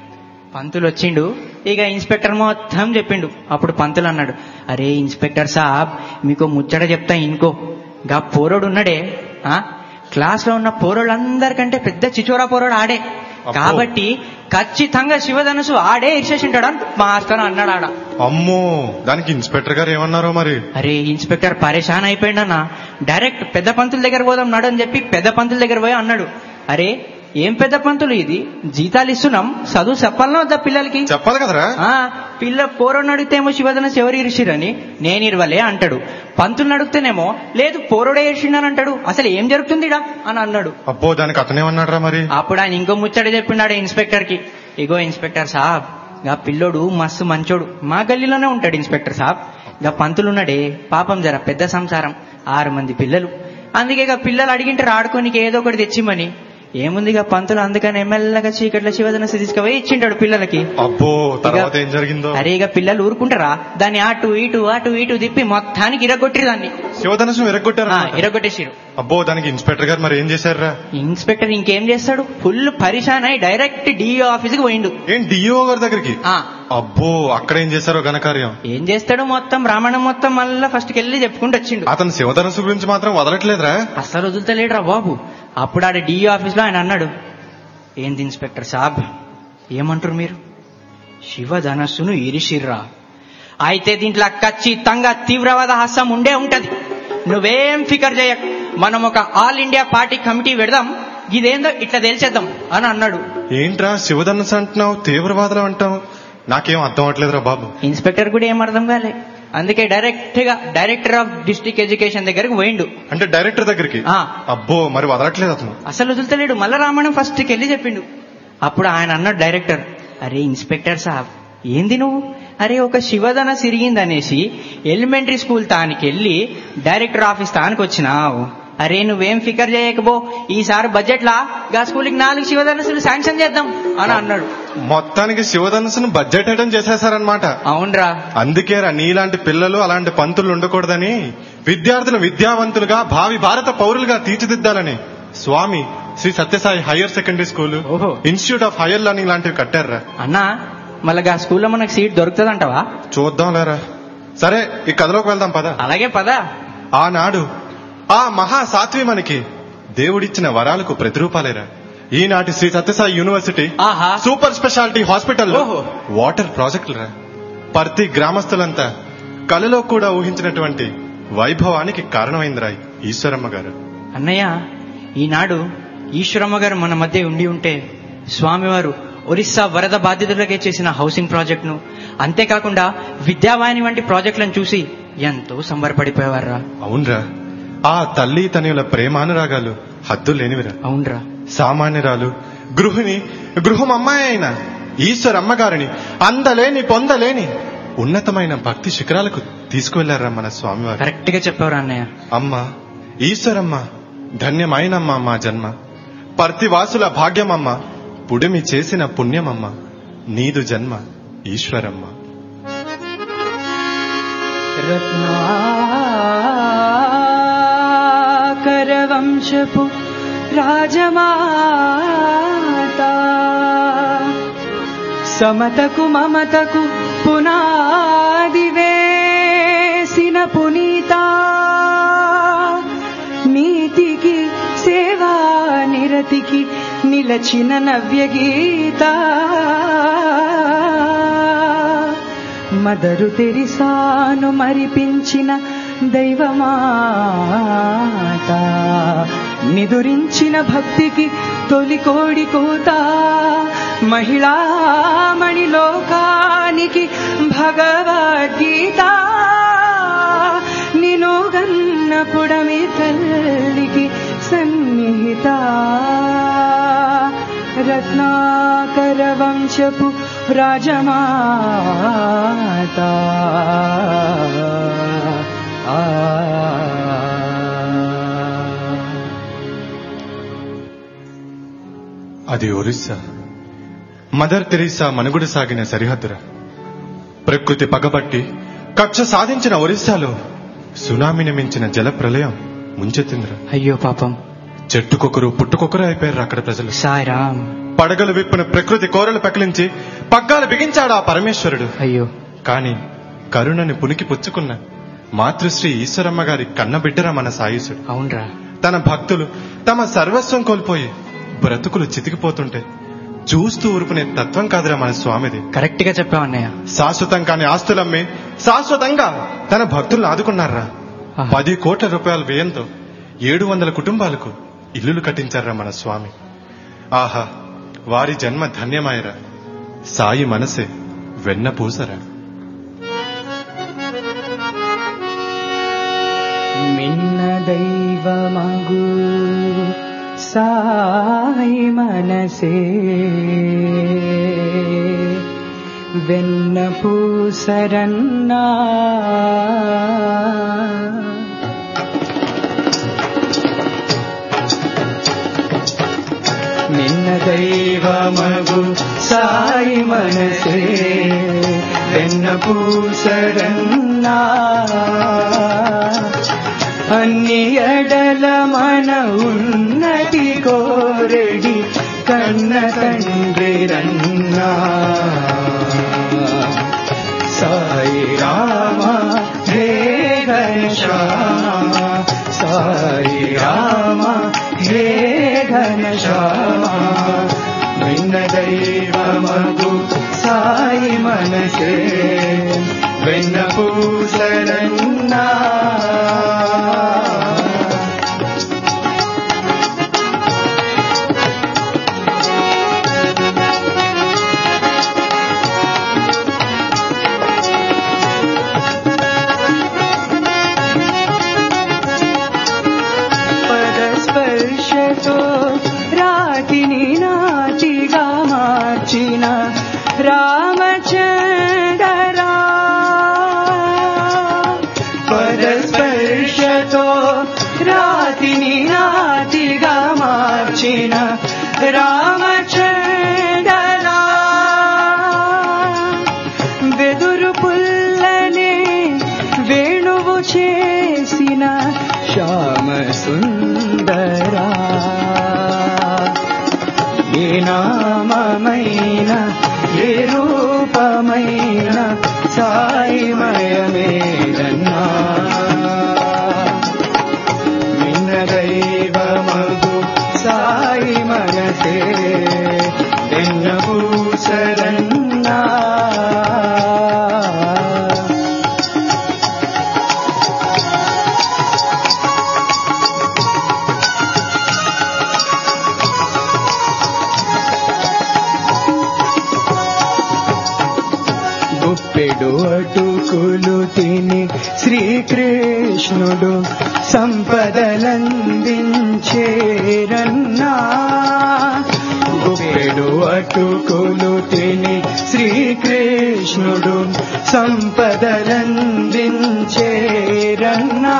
పంతులు వచ్చిండు, ఇక ఇన్స్పెక్టర్ మొత్తం చెప్పిండు. అప్పుడు పంతులు అన్నాడు, అరే ఇన్స్పెక్టర్ సాబ్, మీకు ముచ్చట చెప్తా ఇనుకో, గా పోరోడు ఉన్నాడే, క్లాస్ లో ఉన్న పోరోళ్ళందరికంటే పెద్ద చిచోరా పోరోడు ఆడే, కాబట్టి ఖచ్చితంగా శివధనుసు ఆడే ఇచ్చేసింటాడు అని మాస్టర్ అన్నాడు ఆడ. అమ్మో, దానికి ఇన్స్పెక్టర్ గారు ఏమన్నారో మరి? అరే ఇన్స్పెక్టర్ పరేషాన్ అయిపోయిండన్నా, డైరెక్ట్ పెద్ద పంతుల దగ్గర పోదాం నాడు అని చెప్పి పెద్ద పంతుల దగ్గర పోయి అన్నాడు, అరే ఏం పెద్ద పంతులు ఇది, జీతాలు ఇస్తున్నాం, చదువు చెప్పాలన్నా వద్దా పిల్లలకి? చెప్పాలి కదరా. పిల్ల పోరోడిని అడిగితేమో శివధనస్సు ఎవరు ఇరిసిరని, నేను ఇరవలే అంటాడు. పంతుల్ని అడిగితేనేమో లేదు పోరోడే ఇరిసిండని అంటాడు. అసలు ఏం జరుగుతుందిడా అని అన్నాడు. అబ్బో, దానికి అతనేమన్నాడు మరి? అప్పుడు ఆయన ఇంకో ముచ్చట చెప్పినాడు ఇన్స్పెక్టర్ కి, ఇగో ఇన్స్పెక్టర్ సాబ్, గా పిల్లోడు మస్తు మంచోడు, మా గల్లీలోనే ఉంటాడు ఇన్స్పెక్టర్ సాబ్, గా పంతులున్నాడే పాపం జర పెద్ద సంసారం, 6 మంది పిల్లలు, అందుకే గా పిల్లలు అడిగింటారు ఆడుకోనికి ఏదో ఒకటి తెచ్చిమని. ఏముందిగా పంతులు అందుకని ఎమ్మెల్యేగా చీకట్ల శివధనస్సు తీసుకుపోయి ఇచ్చింటాడు పిల్లలకి. అబ్బో, తర్వాత ఏం జరిగిందో? అరే ఇక పిల్లలు ఊరుకుంటారా, దాన్ని అటు ఇటు తిప్పి మొత్తానికి ఇరగొట్టిరు, దాన్ని శివధనస్సు ఇరగొట్టేసిరు. అబ్బో, దానికి ఇన్స్పెక్టర్ గారు మరి ఏం చేశారా? ఇన్స్పెక్టర్ ఇంకేం చేస్తాడు, ఫుల్ పరిశాన్ అయి డైరెక్ట్ డిఓ ఆఫీస్ కి పోయిండు. ఏం డిఓ గారి దగ్గరికి? అబ్బో, అక్కడ ఏం చేశారో ఘనకార్యం. ఏం చేస్తాడు, మొత్తం రామాయణం మొత్తం మళ్ళా ఫస్ట్ కెళ్ళి చెప్పుకుంటూ వచ్చిండు. అతను శివధనస్సు గురించి మాత్రం వదలట్లేదురా, అసలు వదులుతలేడురా బాబు. అప్పుడు ఆడ డిఓ ఆఫీస్ లో ఆయన అన్నాడు, ఏంది ఇన్స్పెక్టర్ సాబ్ ఏమంటారు మీరు, శివధనస్సును ఇరిసిర్రా, అయితే దీంట్లో ఖచ్చితంగా తీవ్రవాద హస్తం ఉండే ఉంటది, నువ్వేం ఫికర్ చేయకు, మనం ఒక ఆల్ ఇండియా పార్టీ కమిటీ పెడదాం, ఇదేందో ఇట్లా తెలిసేద్దాం అని అన్నాడు. ఏంట్రా శివధనుస అంటున్నావు, తీవ్రవాదులు అంటావు, నాకేం అర్థం అవట్లేదురా బాబు. ఇన్స్పెక్టర్ కూడా ఏం అర్థం కాలే. అందుకే డైరెక్టర్ ఆఫ్ డిస్ట్రిక్ట్ ఎడ్యుకేషన్ దగ్గరకు పోయిండు. అంటే డైరెక్టర్ దగ్గరికి? అబ్బో, మరి వదలట్లేదు అతను. అసలు వదులుతలేడు. మళ్ళా రామాయణం ఫస్ట్కి వెళ్ళి చెప్పిండు. అప్పుడు ఆయన అన్నాడు డైరెక్టర్, అరే ఇన్స్పెక్టర్ సాబ్ ఏంది నువ్వు, అరే ఒక శివధన సిరిగిందనేసి ఎలిమెంటరీ స్కూల్ తానికి వెళ్ళి డైరెక్టర్ ఆఫీస్ తానికి వచ్చినావు. అరే నువ్వేం ఫికర్ చేయకపో, ఈసారి బడ్జెట్ లా గా స్కూల్కి 4 శివధనుసులు శాంక్షన్ చేద్దాం అని అన్నాడు. మొత్తానికి శివధనుసును బడ్జెట్ ఐటమ్ చేసేసారనమాట. అవునరా. అందుకేరా నీలాంటి పిల్లలు అలాంటి పంతులు ఉండకూడదని, విద్యార్థులు విద్యావంతులుగా భావి భారత పౌరులుగా తీర్చిదిద్దాలని Swami Shri Sathya Sai higher secondary school, institute of higher learning లాంటివి కట్టారా. అన్నా మళ్ళీ ఆ స్కూల్లో మనకు సీట్ దొరుకుతుందంటవా? చూద్దాం లేరా. సరే ఈ కథలోకి వెళ్దాం పద. అలాగే పద. ఆనాడు ఆ మహా సాత్విమనికి దేవుడిచ్చిన వరాలకు ప్రతిరూపాలేరా ఈనాటి Shri Sathya Sai university super speciality hospital water ప్రాజెక్టులరా. ప్రతి గ్రామస్తులంతా కలలో కూడా ఊహించినటువంటి వైభవానికి కారణమైందిరా ఈశ్వరమ్మ గారు. అన్నయ్య, ఈనాడు ఈశ్వరమ్మ గారు మన మధ్య ఉండి ఉంటే స్వామివారు ఒరిస్సా వరద బాధితులకే చేసిన హౌసింగ్ ప్రాజెక్టును, అంతేకాకుండా విద్యావాణి వంటి ప్రాజెక్టులను చూసి ఎంతో సంబరపడిపోయేవారా. అవునరా, ఆ తల్లి తనయుల ప్రేమానురాగాలు హద్దు లేనివిరా. అవునరా. సామాన్యురాలు గృహమమ్మాయి అయిన ఈశ్వరమ్మ గారిని అందలేని పొందలేని ఉన్నతమైన భక్తి శిఖరాలకు తీసుకువెళ్లారా మన స్వామివారు. కరెక్ట్ గా చెప్పారు అన్నయ్య. అమ్మ ఈశ్వరమ్మ, ధన్యమైనమ్మ మా జన్మ, పర్తివాసుల భాగ్యమమ్మ, పుడిమి చేసిన పుణ్యమమ్మ, నీదు జన్మ ఈశ్వరమ్మ. రత్నాకరవంశపు రాజమాత, సమతకు మమతకు పునాది వేసిన పునీత, నీతికి సేవా నిరతికి నిలచిన నవ్య గీత, మదరు తెరిసాను మరిపించిన దైవమాత, నిదురించిన భక్తికి తొలి కోడి కూత, మహిళామణి లోకానికి భగవద్గీత, నిను గన్న పుడమి తల్లికి సన్నిహిత, రత్నాకర వంశపు రాజమాత. అది ఒరిస్సా. మదర్ తెరీసా మనుగుడు సాగిన సరిహద్దురా. ప్రకృతి పగబట్టి కక్ష సాధించిన ఒరిస్సాలో సునామీని మించిన జల ప్రళయం ముంచెత్తిందిరా. అయ్యో పాపం. చెట్టుకొకరు పుట్టుకొకరు అయిపోయారు అక్కడ ప్రజలు. సాయిరామ్. పడగలు విప్పున ప్రకృతి కోరలు పెకిలించి పగ్గాలు బిగించాడు ఆ పరమేశ్వరుడు. అయ్యో. కాని కరుణని పునికి పుచ్చుకున్న మాతృశ్రీ ఈశ్వరమ్మ గారి కన్నబిడ్డరా మన సాయిసుడు. అవునరా. తన భక్తులు తమ సర్వస్వం కోల్పోయి బ్రతుకులు చితికిపోతుంటే చూస్తూ ఊరుకునే తత్వం కాదురా మన స్వామిది. కరెక్ట్ గా చెప్పావన్నయ్య. శాశ్వతం కాని ఆస్తులమ్మి శాశ్వతంగా తన భక్తులను ఆదుకున్నారా. 10 కోట్ల రూపాయల వ్యయంతో 700 కుటుంబాలకు ఇల్లులు కట్టించారా మన స్వామి. ఆహా, వారి జన్మ ధన్యమాయరా. సాయి మనసే వెన్న పూసరా. మిన్న దైవమగు సాయి మనసే వెన్న పూసరన్నా, నిన్న దైవమగు సాయి మనసే వెన్న పూసరన్నా, అన్ని ఎడల మన ఉన్నతి కోరడి కన్న తండ్రి రన్నా. సాయి రామ హే ఘనశ్యామ, సాయి రామ హే ఘనశ్యామ, నిన్న దైవమగు సాయి మనసే వెన్న పూసరన్నా. మార్చిన రామచంద్రా పరస్పర్శతో రాతిని నాతిగా మార్చిన రామచంద్రా వెదురు పుల్లనే వేణువు చేసిన శ్యామ సుందరా ఏ నామమైన ఏ రూపమైన సాయిమయమేదన్నా నిన్న దైవమగు సాయి మనసే ఎన్నభూసరన్నా గుప్పెడు అటుకులు తిని శ్రీకృష్ణుడు సంపదలందించేరన్నా గుప్పెడు అటుకులు తిని శ్రీకృష్ణుడు సంపదలందించేరన్నా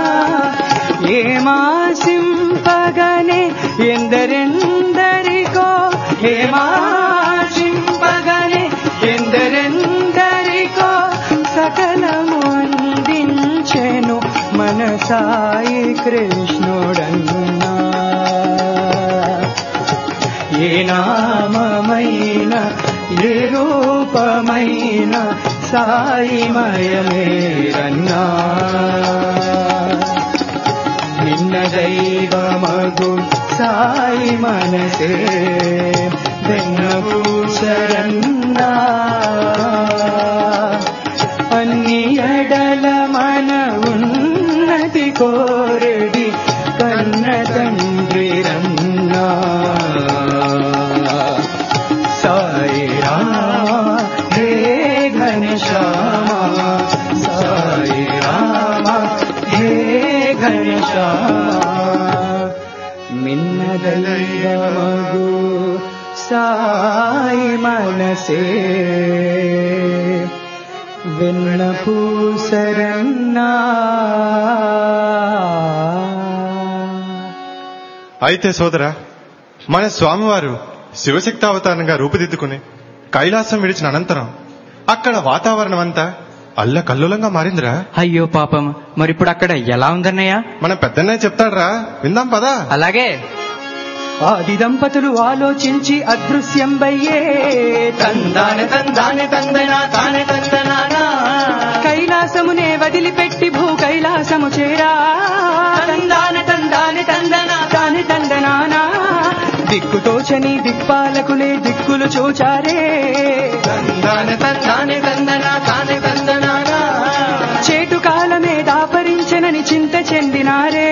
ఏమాసింపగనే ఎందరెందరికో ఏమాసింపగనే ఎందరెందరికో సకలము అందించెను మన సాయి కృష్ణుడన్నా ఏ నామమైన ఏ రూపమైన సాయిమయమేరన్నా నిన్న దైవమగు సాయి మనసే వెన్నభూసరన్నా అన్ని ఎడల మన ఉన్నతి కోరెడి కన్న తండ్రి రన్నా సాయి రామ హే ఘనశ్యామ సాయి రామ హే ఘనశ్యామ మిన్న దైవమగు సాయి మనసే వెన్నపూసరన్నా అయితే సోదరా, మన స్వామివారు శివశక్తి అవతారంగా రూపుదిద్దుకుని కైలాసం విడిచిన అనంతరం అక్కడ వాతావరణం అంతా అల్లకల్లోలంగా మారిందిరా. అయ్యో పాపం, మరిప్పుడు అక్కడ ఎలా ఉందన్నయ్య? మన పెద్దన్నయ్య చెప్తాడ్రా, విందాం పదా. అలాగే. ఆది దంపతులు ఆలోచించి అదృశ్యంబయ్యే తందాన తందాన తందనా తానే తందనానా కైలాసమునే వదిలిపెట్టి భూ కైలాసము చేరా తందాన తందాన తందనా తానే తందనానా దిక్కుతోచని దిక్పాలకులే దిక్కులు చూచారే తందాన తందాన తందనా తానే తందనానా చేటు కాలమే దాపరించనని చింత చెందినారే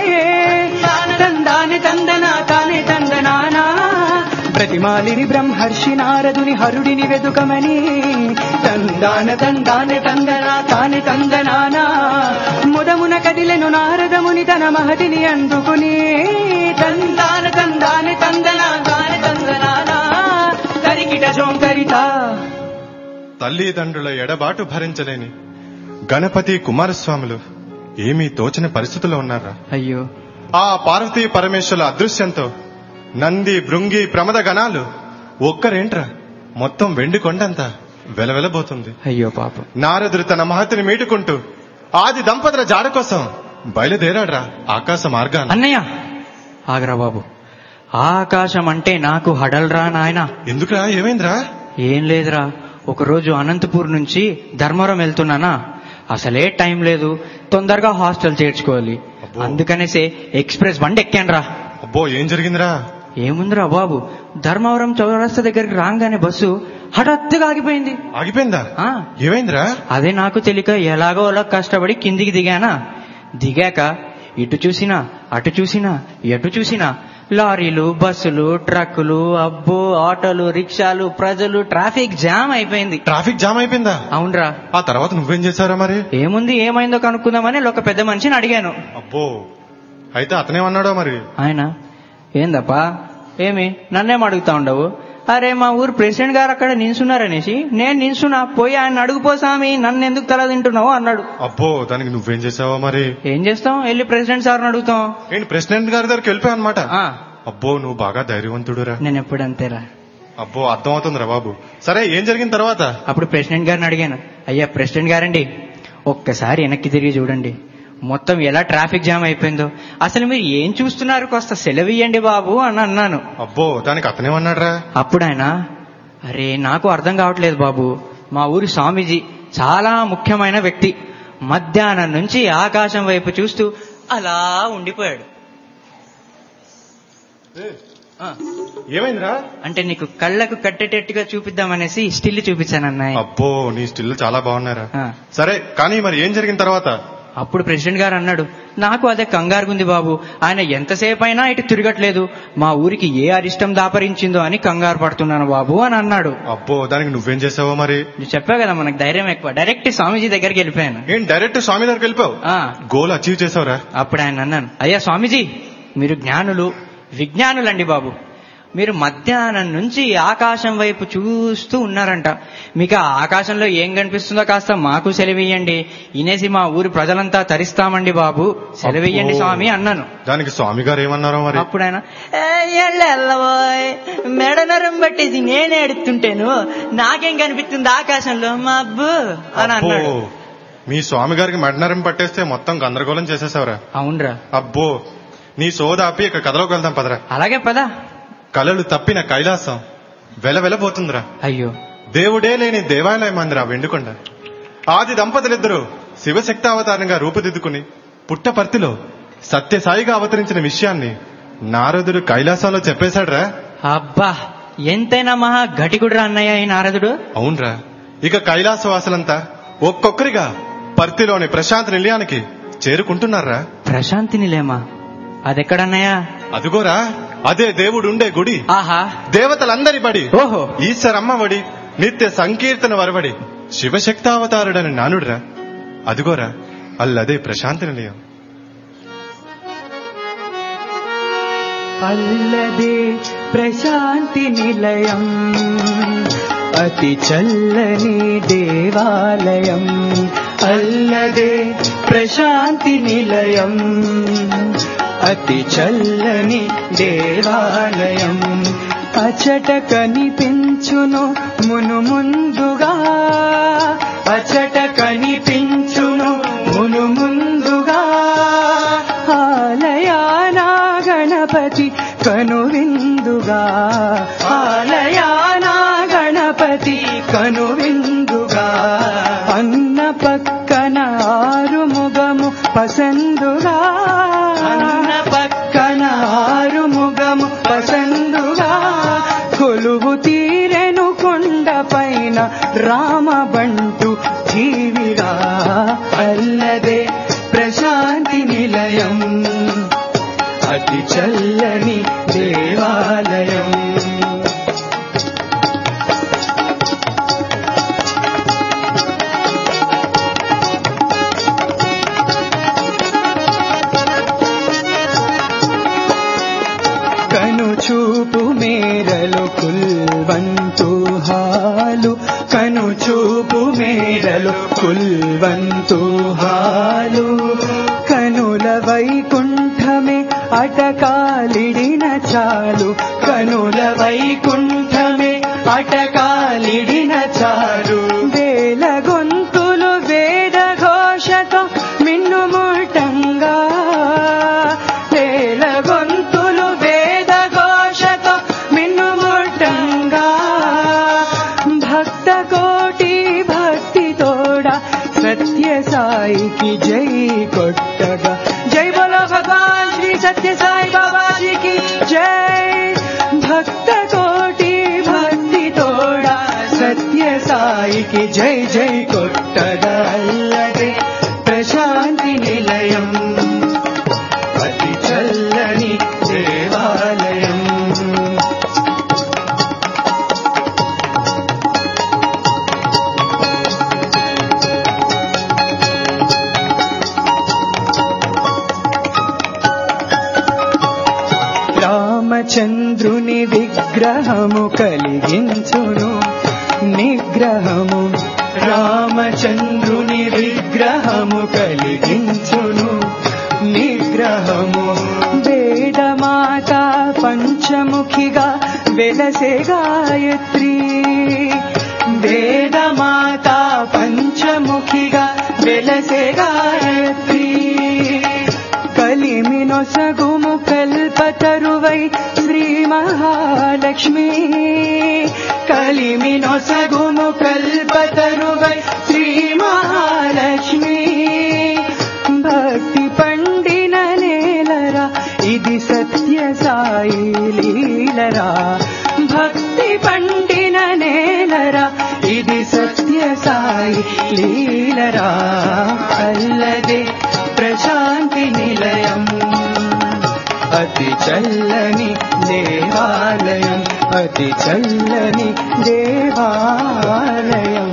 తందాని తందనా తానే తందనానా ప్రతిమాలిని బ్రహ్మర్షి నారదుని హరుడిని వెదుకమని తందాన తందానే తందనా తానే తందనానా ముదమున కదిలెను నారదముని తన మహతిని అందుకుని తందాన తందానే తందనా తానే తందనానా తరికిట జోంకరిత. తల్లిదండ్రుల ఎడబాటు భరించలేని గణపతి కుమారస్వాములు ఏమీ తోచని పరిస్థితుల్లో ఉన్నారా. అయ్యో, ఆ పార్వతీ పరమేశ్వరుల అదృశ్యంతో నంది భృంగి ప్రమద గణాలు ఒక్కరేంట్రా మొత్తం వెండి కొండంతా వెలవెలబోతుంది. అయ్యో పాపం. నారదుడు తన మహతిని మీటుకుంటూ ఆది దంపతుల జాడ కోసం బయలుదేరాడ్రా ఆకాశ మార్గాన. అన్నయ్య ఆగరా బాబు, ఆకాశం అంటే నాకు హడల్రా నాయనా. ఎందుకురా, ఏమైందిరా? ఏం లేదురా, ఒకరోజు అనంతపూర్ నుంచి ధర్మవరం వెళ్తున్నానా, అసలే టైం లేదు, తొందరగా హాస్టల్ చేర్చుకోవాలి, అందుకనేసే ఎక్స్ప్రెస్ బండి ఎక్కానురా. అబ్బో, ఏం జరిగిందిరా? ఏముందిరా బాబు, ధర్మవరం చౌరస్తా దగ్గరికి రాగానే బస్సు హఠాత్తుగా ఆగిపోయింది. ఆగిపోయిందా? ఏమైందిరా? అదే నాకు తెలియక ఎలాగో అలా కష్టపడి కిందికి దిగానా. దిగాక ఇటు చూసినా అటు చూసినా ఎటు చూసినా లారీలు, బస్సులు, ట్రక్కులు, అబ్బో ఆటోలు, రిక్షాలు, ప్రజలు, ట్రాఫిక్ జామ్ అయిపోయింది. ట్రాఫిక్ జామ్ అయిపోయిందా? అవునరా. ఆ తర్వాత నువ్వేం చేశారా మరి? ఏముంది, ఏమైందో కనుక్కుందామని ఒక పెద్ద మనిషిని అడిగాను. అబ్బో, అయితే అతనేమన్నాడో మరి? ఆయన ఏందప్పా, ఏమి నన్నేం అడుగుతా ఉండవు, అరే మా ఊరు ప్రెసిడెంట్ గారు అక్కడ నిల్చున్నారనేసి నేను నిల్చున్నా, పోయి ఆయన అడుగుపో స్వామి, నన్ను ఎందుకు తల తింటున్నావు అన్నాడు. అబ్బో, దానికి నువ్వేం చేసావా మరి? ఏం చేస్తాం, వెళ్ళి ప్రెసిడెంట్ సార్ని అడుగుతాం. ఏంటి ప్రెసిడెంట్ గారి దగ్గరికి వెళ్ళిపోయా అనమాట? అబ్బో, నువ్వు బాగా ధైర్యవంతుడురా. నేను ఎప్పుడు అంతేరా. అబ్బో, అర్థం అవుతుందిరా బాబు. సరే, ఏం జరిగిన తర్వాత? అప్పుడు ప్రెసిడెంట్ గారిని అడిగాను, అయ్యా ప్రెసిడెంట్ గారండి, ఒక్కసారి వెనక్కి తిరిగి చూడండి, మొత్తం ఎలా ట్రాఫిక్ జామ్ అయిపోయిందో, అసలు మీరు ఏం చూస్తున్నారు, కాస్త సెలవు ఇయ్యండి బాబు అని అన్నాను. అబ్బో, దానికి అతనేమన్నాడ్రా? అప్పుడు ఆయన, అరే నాకు అర్థం కావట్లేదు బాబు, మా ఊరి స్వామీజీ చాలా ముఖ్యమైన వ్యక్తి, మధ్యాహ్నం నుంచి ఆకాశం వైపు చూస్తూ అలా ఉండిపోయాడు. ఏమైందిరా? అంటే నీకు కళ్ళకు కట్టేటట్టుగా చూపిద్దామనేసి స్టిల్ చూపించానన్నాయి. అబ్బో, నీ స్టిల్ చాలా బాగున్నారా. సరే, కానీ మరి ఏం జరిగిన తర్వాత? అప్పుడు ప్రెసిడెంట్ గారు అన్నాడు, నాకు అదే కంగారుగుంది బాబు, ఆయన ఎంతసేపు అయినా ఇటు తిరగట్లేదు, మా ఊరికి ఏ అరిష్టం దాపరించిందో అని కంగారు పడుతున్నాను బాబు అని అన్నాడు. అబ్బో, దానికి నువ్వేం చేసావో మరి? నువ్వు చెప్పావు కదా మనకు ధైర్యం ఎక్కువ, డైరెక్ట్ స్వామీజీ దగ్గరికి వెళ్ళిపోయాను. ఏం డైరెక్ట్ స్వామి దగ్గరికి వెళ్ళిపోయావు? గోల్ అచీవ్ చేసావురా. అప్పుడు ఆయన అన్నాను, అయ్యా స్వామీజీ, మీరు జ్ఞానులు, విజ్ఞానులండి బాబు, మీరు మధ్యాహ్నం నుంచి ఆకాశం వైపు చూస్తూ ఉన్నారంట, మీకు ఆ ఆకాశంలో ఏం కనిపిస్తుందో కాస్త మాకు సెలవియ్యండి, ఇనేసి మా ఊరి ప్రజలంతా తరిస్తామండి బాబు, సెలవియ్యండి స్వామి అన్నాను. దానికి స్వామి గారు ఏమన్నారో మరి? అప్పుడు ఆయన, ఎల్లబోయ్, మెడనరం పట్టేసి నేనే ఎడుతుంటేను, నాకేం కనిపిస్తుంది ఆకాశంలో మా అబ్బు అని అన్నాడు. మీ స్వామి గారికి మెడనరం పట్టేస్తే మొత్తం గందరగోళం చేసేసావురా. అవునరా. అబ్బో, నీ సోదాపి ఇక కథలోకి వెళ్దాం పదరా. అలాగే పదా. కలలు తప్పిన కైలాసం వెలవెలబోతుందిరా. అయ్యో, దేవుడే లేని దేవాలయం అందిరా వెండుకొండ. ఆది దంపతులిద్దరూ శివశక్తి అవతారంగా రూపుదిద్దుకుని పుట్టపర్తిలో సత్యసాయిగా అవతరించిన విషయాన్ని నారదుడు కైలాసంలో చెప్పేశాడ్రా. అబ్బా, ఎంతైనా మహా ఘటికుడురా అన్నయ్య ఈ నారదుడు. అవునరా. ఇక కైలాసవాసులంతా ఒక్కొక్కరిగా పర్తిలోని ప్రశాంత్ నిలయానికి చేరుకుంటున్నారా. ప్రశాంతి నిలయమా? అదెక్కడన్నయ్యా? అదిగోరా, అదే దేవుడుండే గుడి. ఆహా, దేవతలందరి బడి, ఓహో, ఈశ్వరమ్మ వడి, నిత్య సంకీర్తన వరవడి, శివశక్తావతారుడని నానుడురా. అదిగోరా, అల్లదే ప్రశాంతి నిలయం. అల్లదే ప్రశాంతి నిలయం, అతి చల్లని దేవాలయం. అల్లదే ప్రశాంతి నిలయం, అతి చల్లని దేవాలయం. అచట కనిపించును మును ముందుగా, అచట కనిపించును మును ముందుగా, ఆలయాన గణపతి కనువిందుగా, ఆలయాన గణపతి కనువిందుగా. అన్న పక్కన ఆరుముగము పసందుగా, అన్న పక్కన ఆరుముగము పసందుగా. కొలువు తీరెను కొండ పైన రామబంటు జీవిగా. అల్లదే ప్రశాంతి నిలయం, అతి చల్లని దేవాలయం. కనుచూపు మేరలు కుల్వంతు హాలు, కనుచూపు మేరలు కుల్వంతు హాలు. కనుల వైకుంఠమే అటకాలిడిన చాలు, కనుల వైకుంఠమే అటకాలిడిన చాలు. వేల గొంతులు వేద ఘోషతో మిన్నుముటంగా, వేల గొంతులు వేద ఘోషతో మిన్నుముటంగా. భక్త కోటి భక్తి తోడ సత్య సాయికి జై కొట్టగా. జై బోలో భగవాన్ శ్రీ సత్య సాయి బాబాజీకి జై. భక్త కోటి భక్తి తోడ సత్య సాయికి జై జై కొట్టగా. అల్లదే ప్రశాంతి నిలయం, అతి చల్లని దేవాలయం. రామచంద్రుని విగ్రహ నిగ్రహము కలిగించును నిగ్రహము రామచంద్రుని విగ్రహము కలిగించును నిగ్రహము వేదమాత పంచముఖిగా వెలసే గాయత్రి వేదమాత పంచముఖిగా వెలసే గాయత్రి కలిమినొసగుము కల్పతరువై శ్రీ మహాలక్ష్మి కలిమినొసగుము కల్పతరువై శ్రీ మహాలక్ష్మి భక్తి పండిన నేలరా ఇది సత్య సాయి లీలరా భక్తి పండిన నేలరా ఇది సత్య సాయి లీలరా అల్లదే ప్రశాంతి నిలయం అతి చల్లని దేవాలయం అతి చల్లని దేవాలయం.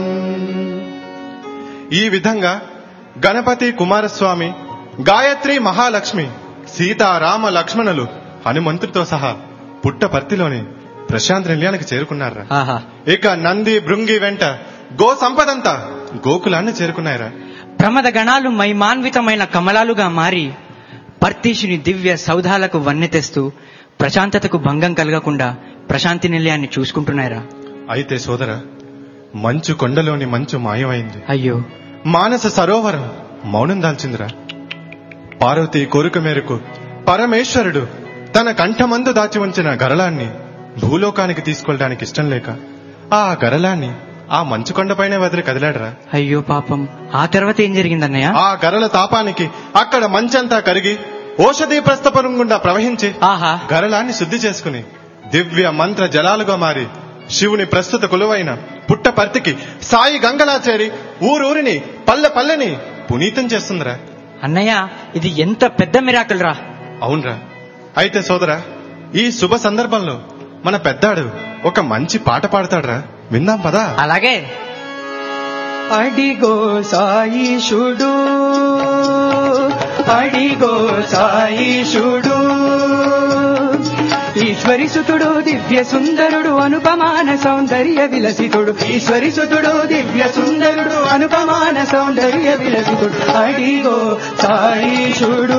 ఈ విధంగా గణపతి కుమారస్వామి, గాయత్రి మహాలక్ష్మి, సీతారామ లక్ష్మణులు హనుమంతుడితో సహా పుట్టపర్తిలోని ప్రశాంత్ నిలయానికి చేరుకున్నారా. ఇక నంది భృంగి వెంట గో సంపదంతా గోకులాన్ని చేరుకున్నారా. ప్రమద గణాలు మైమాన్వితమైన కమలాలుగా మారి పర్తీషుని దివ్య సౌధాలకు వన్నె తెస్తూ ప్రశాంతతకు భంగం కలగకుండా ప్రశాంతి నిలయాన్ని చూసుకుంటున్నారా. అయితే సోదర, మంచు కొండలోని మంచు మాయమైంది. అయ్యో, మానస సరోవరం మౌనం దాల్చిందిరా. పార్వతి కోరిక మేరకు పరమేశ్వరుడు తన కంఠమందు దాచి ఉంచిన గరళాన్ని భూలోకానికి తీసుకెళ్ళడానికి ఇష్టం లేక ఆ గరళాన్ని ఆ మంచు కొండపైనే వదిలి కదిలాడరా. అయ్యో పాపం. ఆ తర్వాత ఏం జరిగిందన్నయ్య? ఆ గరళ తాపానికి అక్కడ మంచంతా కరిగి ఓషధి ప్రస్థపురం గుండా ప్రవహించి గరళాన్ని శుద్ధి చేసుకుని దివ్య మంత్ర జలాలుగా మారి శివుని ప్రస్తుత కొలువైన పుట్టపర్తికి సాయి గంగలా చేరి ఊరూరిని పల్లె పల్లెని పునీతం చేస్తుందిరా. అన్నయ్య, ఇది ఎంత పెద్ద మిరాకిల్ రా. అవునరా. అయితే సోదరా, ఈ శుభ సందర్భంలో మన పెద్దాడు ఒక మంచి పాట పాడతాడురా, విందాం పదా. అలాగే. అడిగో సాయిషుడు అడిగో సాయిషుడు ఈశ్వరి సుతుడు దివ్య సుందరుడు అనుపమాన సౌందర్య విలసితుడు ఈశ్వరి సుతుడు దివ్య సుందరుడు అనుపమాన సౌందర్య విలసితుడు అడిగో సాయిషుడు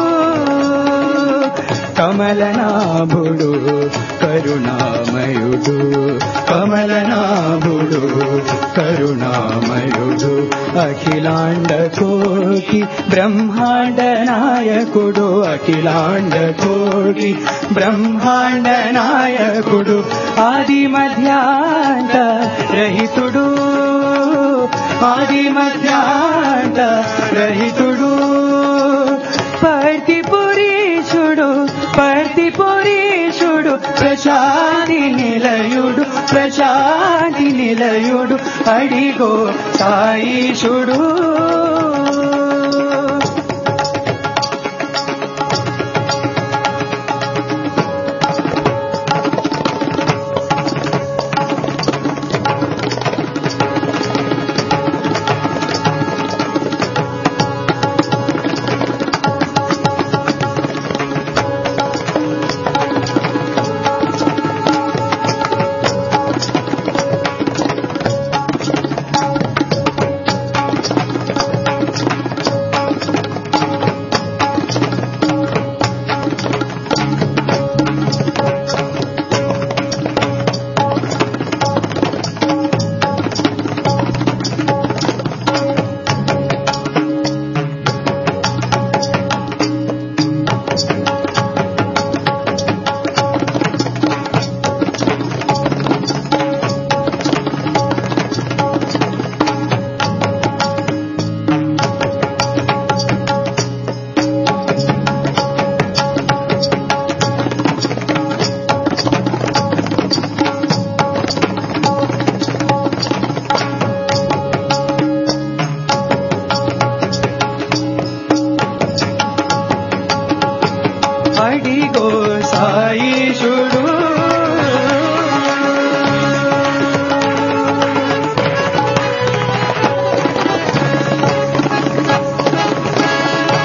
కమలనాభుడు కరుణామయుడు కమలనాభుడు కరుణామయుడు అఖిలాండ కోటి బ్రహ్మాండ నాయకుడు అఖిలాండ కోటి బ్రహ్మాండ నాయకుడు ఆది మధ్యాంత రహితుడు ఆది మధ్యాంత రహితుడు పర్తిపురీషుడు పర్తిపురీషుడు ప్రశాంతి నిలయుడు ప్రశాంతి నిలయుడు అడిగో సాయిషుడు. అడిగో సాయిషుడు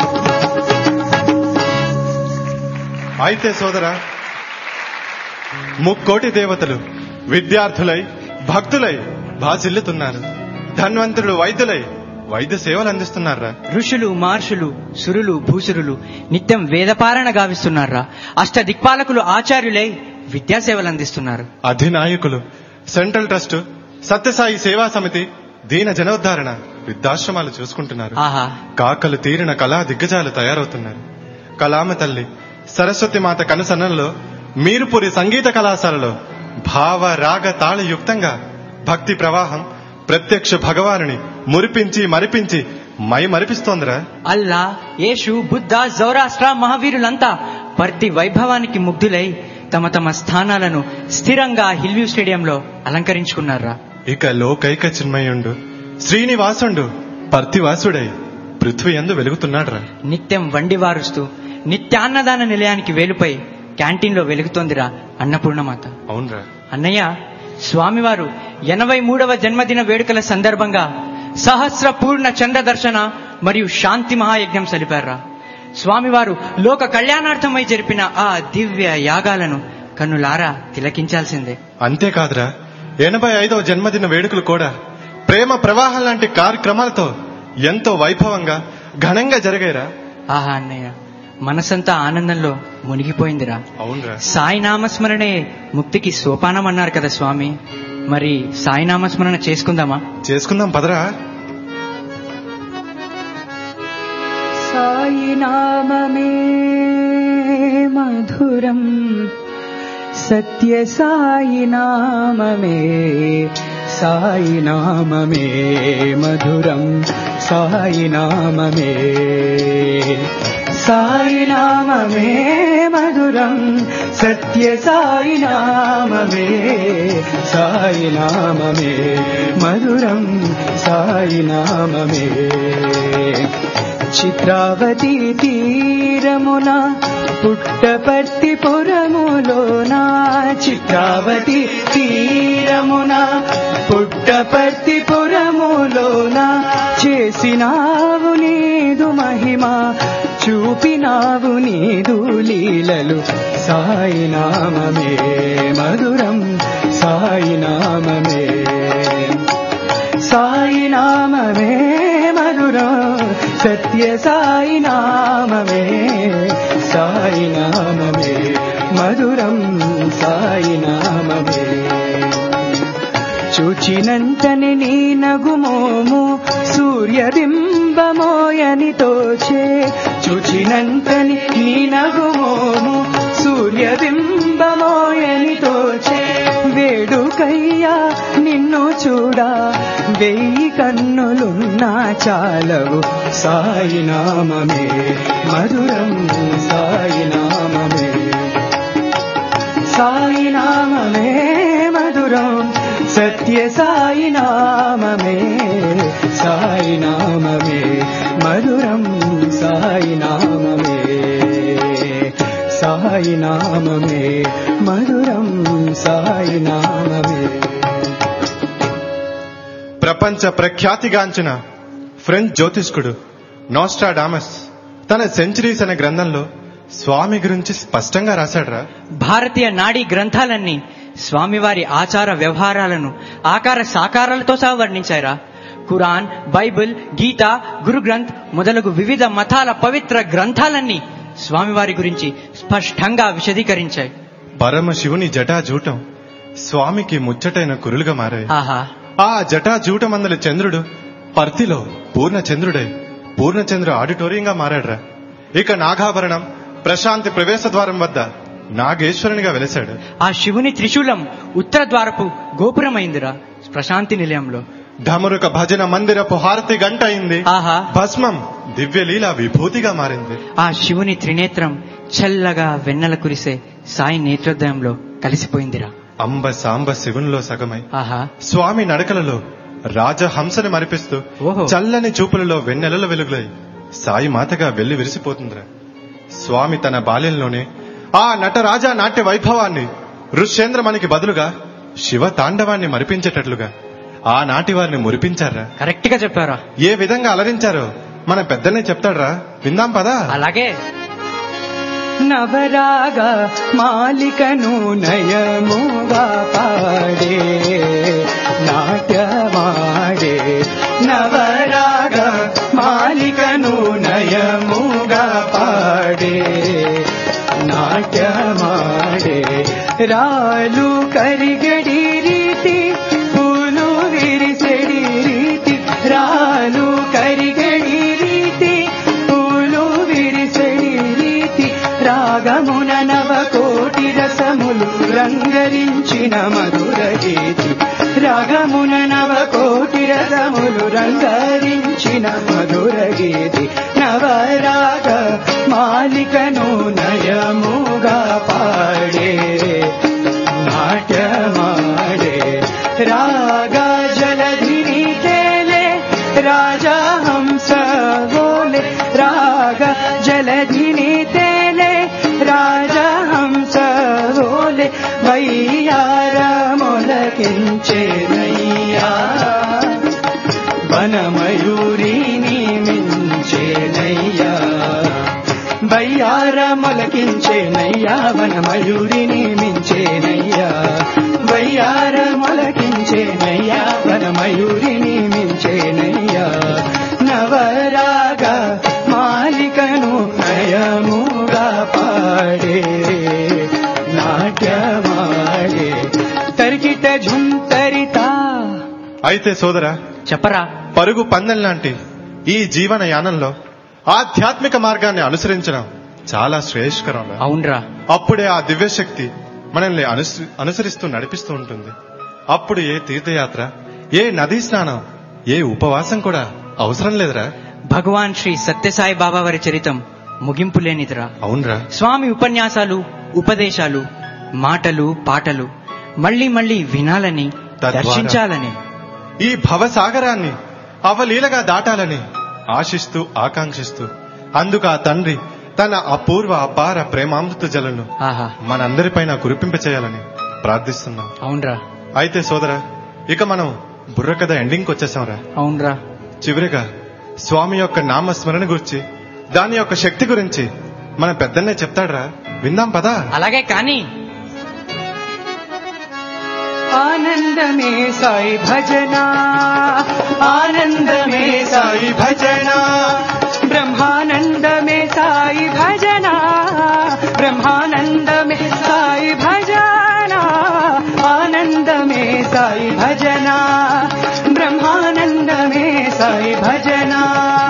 అయితే సోదరా, ముక్కోటి దేవతలు విద్యార్థులై భక్తులై భాసిల్లుతున్నారు. ధన్వంతులు వైద్యులై వైద్య సేవలు అందిస్తున్నారా. ఋషులు మహర్షులు సురులు భూసురులు నిత్యం వేదపారణ గావిస్తున్నారా. అష్టదిక్పాలకులు ఆచార్యులై విద్యాసేవలు అందిస్తున్నారు. అధినాయకులు సెంట్రల్ ట్రస్ట్, సత్యసాయి సేవా సమితి, దీన జనోద్ధరణ వృద్ధాశ్రమాలు చూసుకుంటున్నారు. ఆహా, కాకలు తీరిన కళా దిగ్గజాలు తయారవుతున్నారు. కళామ తల్లి సరస్వతి మాత కనుసన్నల్లో మీరుపురి సంగీత కళాశాలలో భావ రాగ తాళయుక్తంగా భక్తి ప్రవాహం ప్రత్యక్ష భగవానుని మురిపించి మరిపించి మై మరిపిస్తోందిరా. అల్లా, యేషు, బుద్ధ, జౌరాష్ట్ర మహావీరులంతా ప్రతి వైభవానికి ముగ్ధులై తమ తమ స్థానాలను స్థిరంగా హిల్వ్యూ స్టేడియంలో అలంకరించుకున్నారా. ఇక లోకైక చిన్మయుండు శ్రీనివాసుండు పర్తివాసుడై పృథ్వీ యందు వెలుగుతున్నాడ్రా. నిత్యం వండి వారుస్తూ నిత్యాన్నదాన నిలయానికి వేలుపై క్యాంటీన్లో వెలుగుతోందిరా అన్నపూర్ణమాత. అవునరా అన్నయ్య, స్వామివారు 83వ జన్మదిన వేడుకల సందర్భంగా సహస్ర పూర్ణ చంద్ర దర్శన మరియు శాంతి మహాయజ్ఞం సలిపారా. స్వామివారు లోక కళ్యాణార్థమై జరిపిన ఆ దివ్య యాగాలను కన్నులారా తిలకించాల్సిందే. అంతేకాదురా, 85వ జన్మదిన వేడుకలు కూడా ప్రేమ ప్రవాహం లాంటి కార్యక్రమాలతో ఎంతో వైభవంగా ఘనంగా జరిగాయిరా. ఆహా అన్నయ్య, మనసంతా ఆనందంలో మునిగిపోయిందిరా. అవునరా. సాయి నామస్మరణే ముక్తికి సోపానం అన్నారు కదా స్వామి. మరి సాయి నామస్మరణ చేసుకుందామా? చేసుకుందాం పదరా. సాయి నామమే మధురం, సత్య సాయి నామమే, సాయి నామమే మధురం, సాయి నామమే, సాయి నామమే మధురం, సత్య సాయి నామమే, సాయి నామమే మధురం, సాయి నామమే. చిత్రావతి తీరమున పుట్టపర్తి పురములోన, చిత్రావతి తీరమున పుట్టపర్తి పురములోన చేసినావు నీదు మహిమ, చూపినావు నీదు లీలలు, సాయి నామమే మధురం, సాయి నామమే, సాయి నామమే మధురం, సత్య సాయి నామమే, సాయి నామమే మధురం, సాయి నామమే. చూచినంతని నీ నగుమోము సూర్యబింబమోయని తోచే, చూచినంతని నీ నగుమోము సూర్యబింబమోయని తోచే, వేడుకయ్యా నిన్ను చూడా 1000 కన్నులున్నా చాలవు, సాయి నామమే మధురం, సాయి నామమే, సాయి నామమే మధురం, సత్య సాయి నామమే, సాయి నామమే మధురం, సాయి నామమే, సాయి నామమే మధురం, సాయి నామమే. ప్రపంచ ప్రఖ్యాతిగాంచిన ఫ్రెంచ్ జ్యోతిష్కుడు నోస్ట్రాడామస్ తన సెంచరీస్ అనే గ్రంథంలో స్వామి గురించి స్పష్టంగా రాశాడ్రా. భారతీయ నాడీ గ్రంథాలన్నీ స్వామివారి ఆచార వ్యవహారాలను ఆకార సాకారాలతో సహా వర్ణించారా. ఖురాన్, బైబిల్, గీత, గురు గ్రంథ్ మొదలగు వివిధ మతాల పవిత్ర గ్రంథాలన్నీ స్వామివారి గురించి స్పష్టంగా విశదీకరించాయి. పరమశివుని జటాజూటం స్వామికి ముచ్చటైన కురులుగా మారాయి. ఆహా, ఆ జటాజూటమందలి చంద్రుడు పర్తిలో పూర్ణచంద్రుడై పూర్ణచంద్ర ఆడిటోరియంగా మారాడ్రా. ఇక నాగాభరణం ప్రశాంతి ప్రవేశ ద్వారం వద్ద నాగేశ్వరునిగా వెలిశాడు. ఆ శివుని త్రిశూలం ఉత్తర ద్వారపు గోపురమైందిరా ప్రశాంతి నిలయంలో. ఢమరుక భజన మందిరపు హారతి గంట అయింది. ఆహా, భస్మం దివ్యలీల విభూతిగా మారింది. ఆ శివుని త్రినేత్రం చల్లగా వెన్నెల కురిసే సాయి నేత్రోదయంలో కలిసిపోయిందిరా. అంబ సాంబ శివునిలో సగమై ఆహా, స్వామి నడకలలో రాజహంసని మరిపిస్తూ ఓహో, చల్లని చూపులలో వెన్నెలల వెలుగులై సాయి మాతగా వెళ్లి విరిసిపోతుందిరా. స్వామి తన బాల్యంలోనే ఆ నటరాజా నాట్య వైభవాన్ని ఋష్యేంద్రమణికి బదులుగా శివ తాండవాన్ని మరిపించేటట్లుగా ఆనాటి వారిని మురిపించారా. కరెక్ట్ గా చెప్పారా. ఏ విధంగా అలరించారో మన పెద్దనే చెప్తాడ్రా, విందాం పదా. అలాగే నవరాగ మాలికను నయముగా పాడే నాట్యమాడే నవరాగ మాలికను నయముగా పాడే నాట్యమాడే రాలు కరిగడి రీతి పూలు విరిసెడి రీతి రాలు కరిగడి రీతి పూలు విరిసెడి రీతి రాగమున నవకోటి రసములు రంగరించిన మధుర గీతి రాగమున నవకోటి రసములు రంగరించిన మధుర గీతి నవరాగ మాలికను నయముగా పాడే నాట్యమాడే రాగ జలధిని తేలే రాజా హంస బోలే రాగ జలధిని తేలే రాజా హంస బోలే వయ్యార మొలకించే నయ్యా వనమయూరిని మించే నయ్యా వయ్యార మొలకించే నయ్యా వనమయూరిని మించే నయ్యా వయ్యార మొలకించే నయ్యా వనమయూరిని మించే నయ్యా నవరాగ మాలికను నయముగా పాడే నాట్యమాడే తరికిట ఝుంతరితా. అయితే సోదరా చెప్పరా. పరుగు పందెం లాంటి ఈ జీవన యానంలో ఆధ్యాత్మిక మార్గాన్ని అనుసరించడం చాలా శ్రేయస్కరం. అవునరా. అప్పుడే ఆ దివ్యశక్తి మనల్ని అనుసరిస్తూ నడిపిస్తూ ఉంటుంది. అప్పుడు ఏ తీర్థయాత్ర, ఏ నదీ స్నానం, ఏ ఉపవాసం కూడా అవసరం లేదురా. భగవాన్ శ్రీ సత్యసాయి బాబా వారి చరితం ముగింపు లేనిదిరా. అవునరా. స్వామి ఉపన్యాసాలు, ఉపదేశాలు, మాటలు, పాటలు మళ్లీ మళ్లీ వినాలని, దర్శించాలని, ఈ భవసాగరాన్ని అవలీలగా దాటాలని ఆశిస్తూ ఆకాంక్షిస్తూ అందుకు ఆ తండ్రి తన అపూర్వ అపార ప్రేమామృత జలను మనందరిపైన కురిపింపచేయాలని ప్రార్థిస్తున్నాం. అవునరా. అయితే సోదరా, ఇక మనం బుర్రకథ ఎండింగ్కి వచ్చేసాంరా. అవునరా. చివరిగా స్వామి యొక్క నామస్మరణ గురించి, దాని యొక్క శక్తి గురించి మన పెద్దన్నే చెప్తాడ్రా, విందాం పదా. అలాగే కానీ. ఆనందమే సాయి భజనా, ఆనందమే సాయి భజనా, బ్రహ్మానందమే సాయి భజనా, బ్రహ్మానందమే సాయి భజనా, ఆనందమే సాయి భజనా, బ్రహ్మానందమే సాయి భజనా.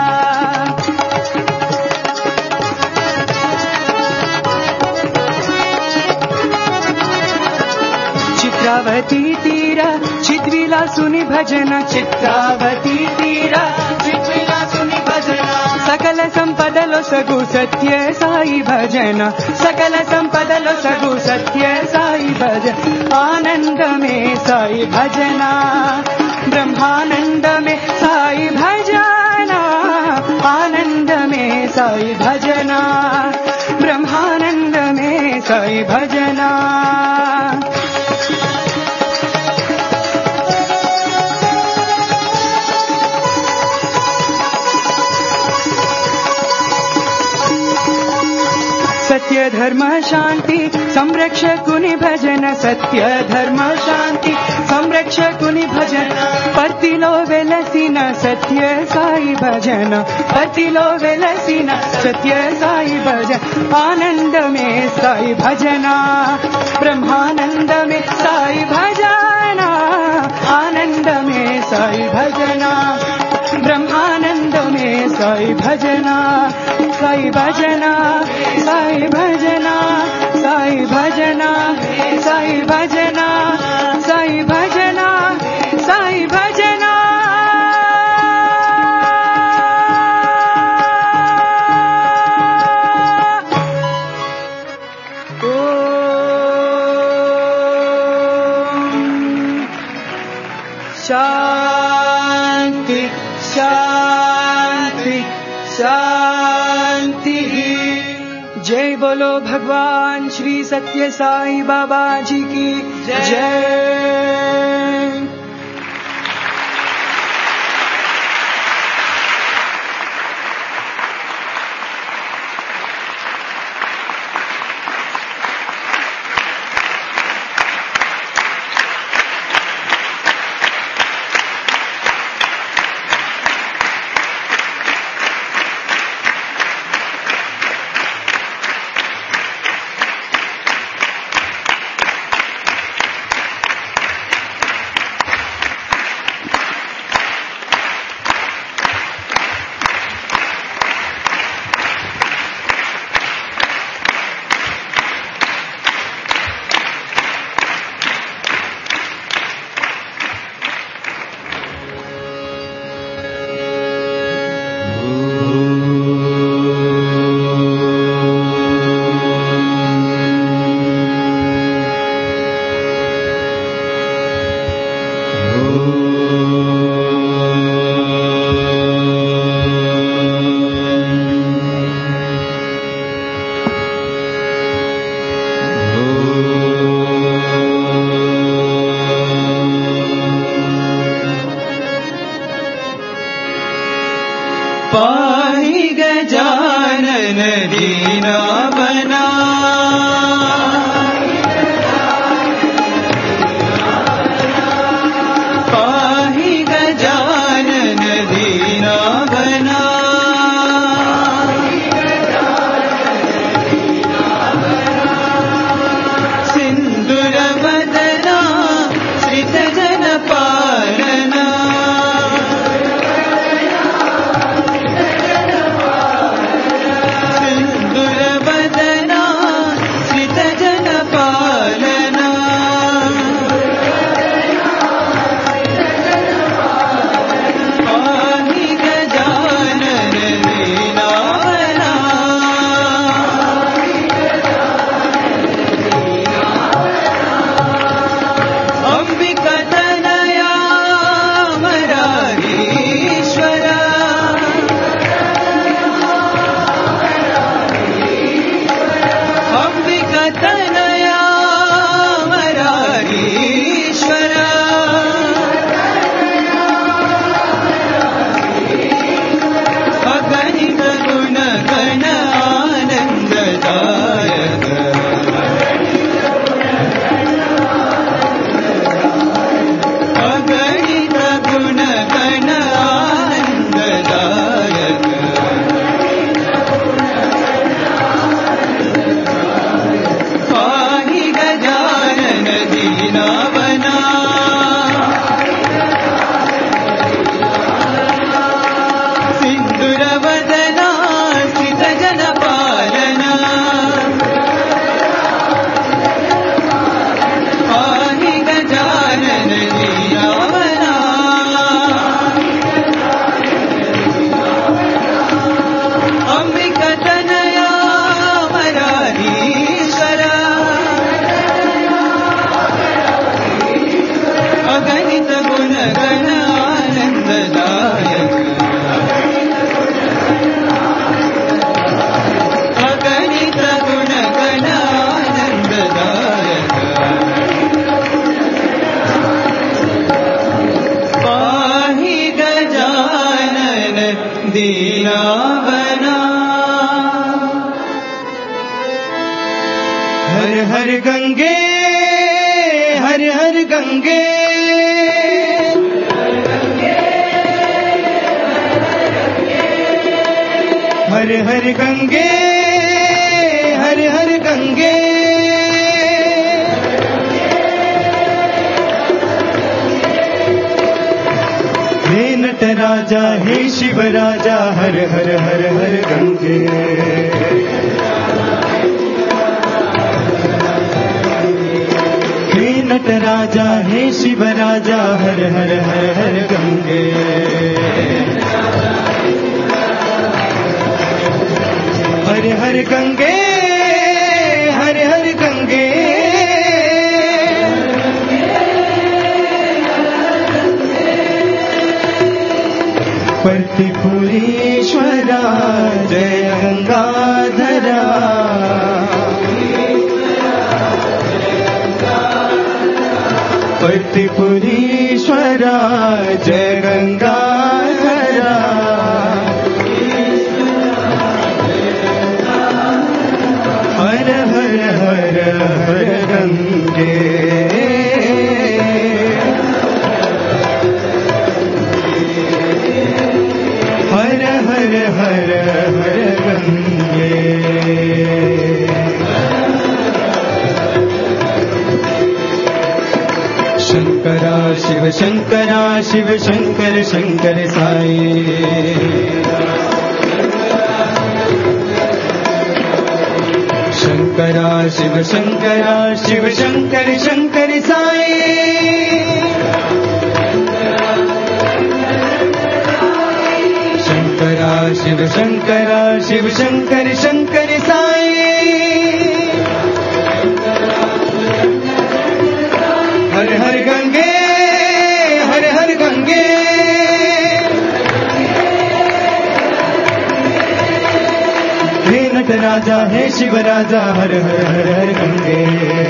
చిత్రావతీ తీర చిద్విలాసుని భజన, చిత్రావతీ తీర చిద్విలాసుని భజన, సకల సంపదలో సగు సత్య సాయి భజన, సకల సంపదలో సగు సత్య సాయి భజన, ఆనందమే సాయి భజన, బ్రహ్మానందమే సాయి భజన, ఆనందమే సాయి భజన, బ్రహ్మానందమే సాయి భజన. సత్య ధర్మ శాంతి సంరక్షకుని భజన, సత్య ధర్మ శాంతి సంరక్షకుని భజన, పర్తిలో వెలసిన సత్య సాయి భజన, పర్తిలో వెలసిన సత్య సాయి భజన, ఆనందమే సాయి భజన, బ్రహ్మానందమే సాయి భజన, ఆనందమే సాయి భజన, బ్రహ్మానందమే సాయి భజన, సాయి భజన, సాయి భజన, సాయి భజన, సాయి భజన, సాయి భజన, సాయి భజన. శాంతి శాంతి शांति. जय बोलो भगवान श्री सत्य साई बाबा जी की जय. दीना बना पाहि गजानन दीना बना सिंदूर बदना श्रित जन पालना सिंदूर बदना श्रित जन पालना पाहि गजानन दीना बना अंबिका तनया मरारीश्वरा अंबिका तनया मरारीश्वरा अगणित गुण गण आनंददायक अगणित गुण गण आनंददायक पाहि गजानन दीना बना सिंदूर वदना स्थित जन पालना पाहि गजानन दीना बना अंबिका तनया मरारीश्वरा अगणित गुण गण आनंददायक अगणित गुण गण आनंददायक पाहि गजानन दीना बना हर हर गंगे हर हर गंगे हर हर गंगे हर हर गंगे हे नटराजा हे शिव राजा हर हर हर हर गंगे हे नटराजा हे शिव राजा हर हर हर हर गंगे हर हर गंगे हर हर गंगे प्रतिपुरीश्वरा जय गंगाधरा प्रतिपुरीश्वरा जय गंगाधरा हर हर हर हर गंगे हर हर हर हर गंगे शंकरा शिव शंकरा शिव शंकर शंकर साई शंकरा शिव शंकरा शिव शंकर शंकर साई शंकरा शिव शंकरा शिव शंकर शंकर साई हर हर गंगे हर हर गंगे हे नटराजा हे शिव राजा हर हर हर हर गंगे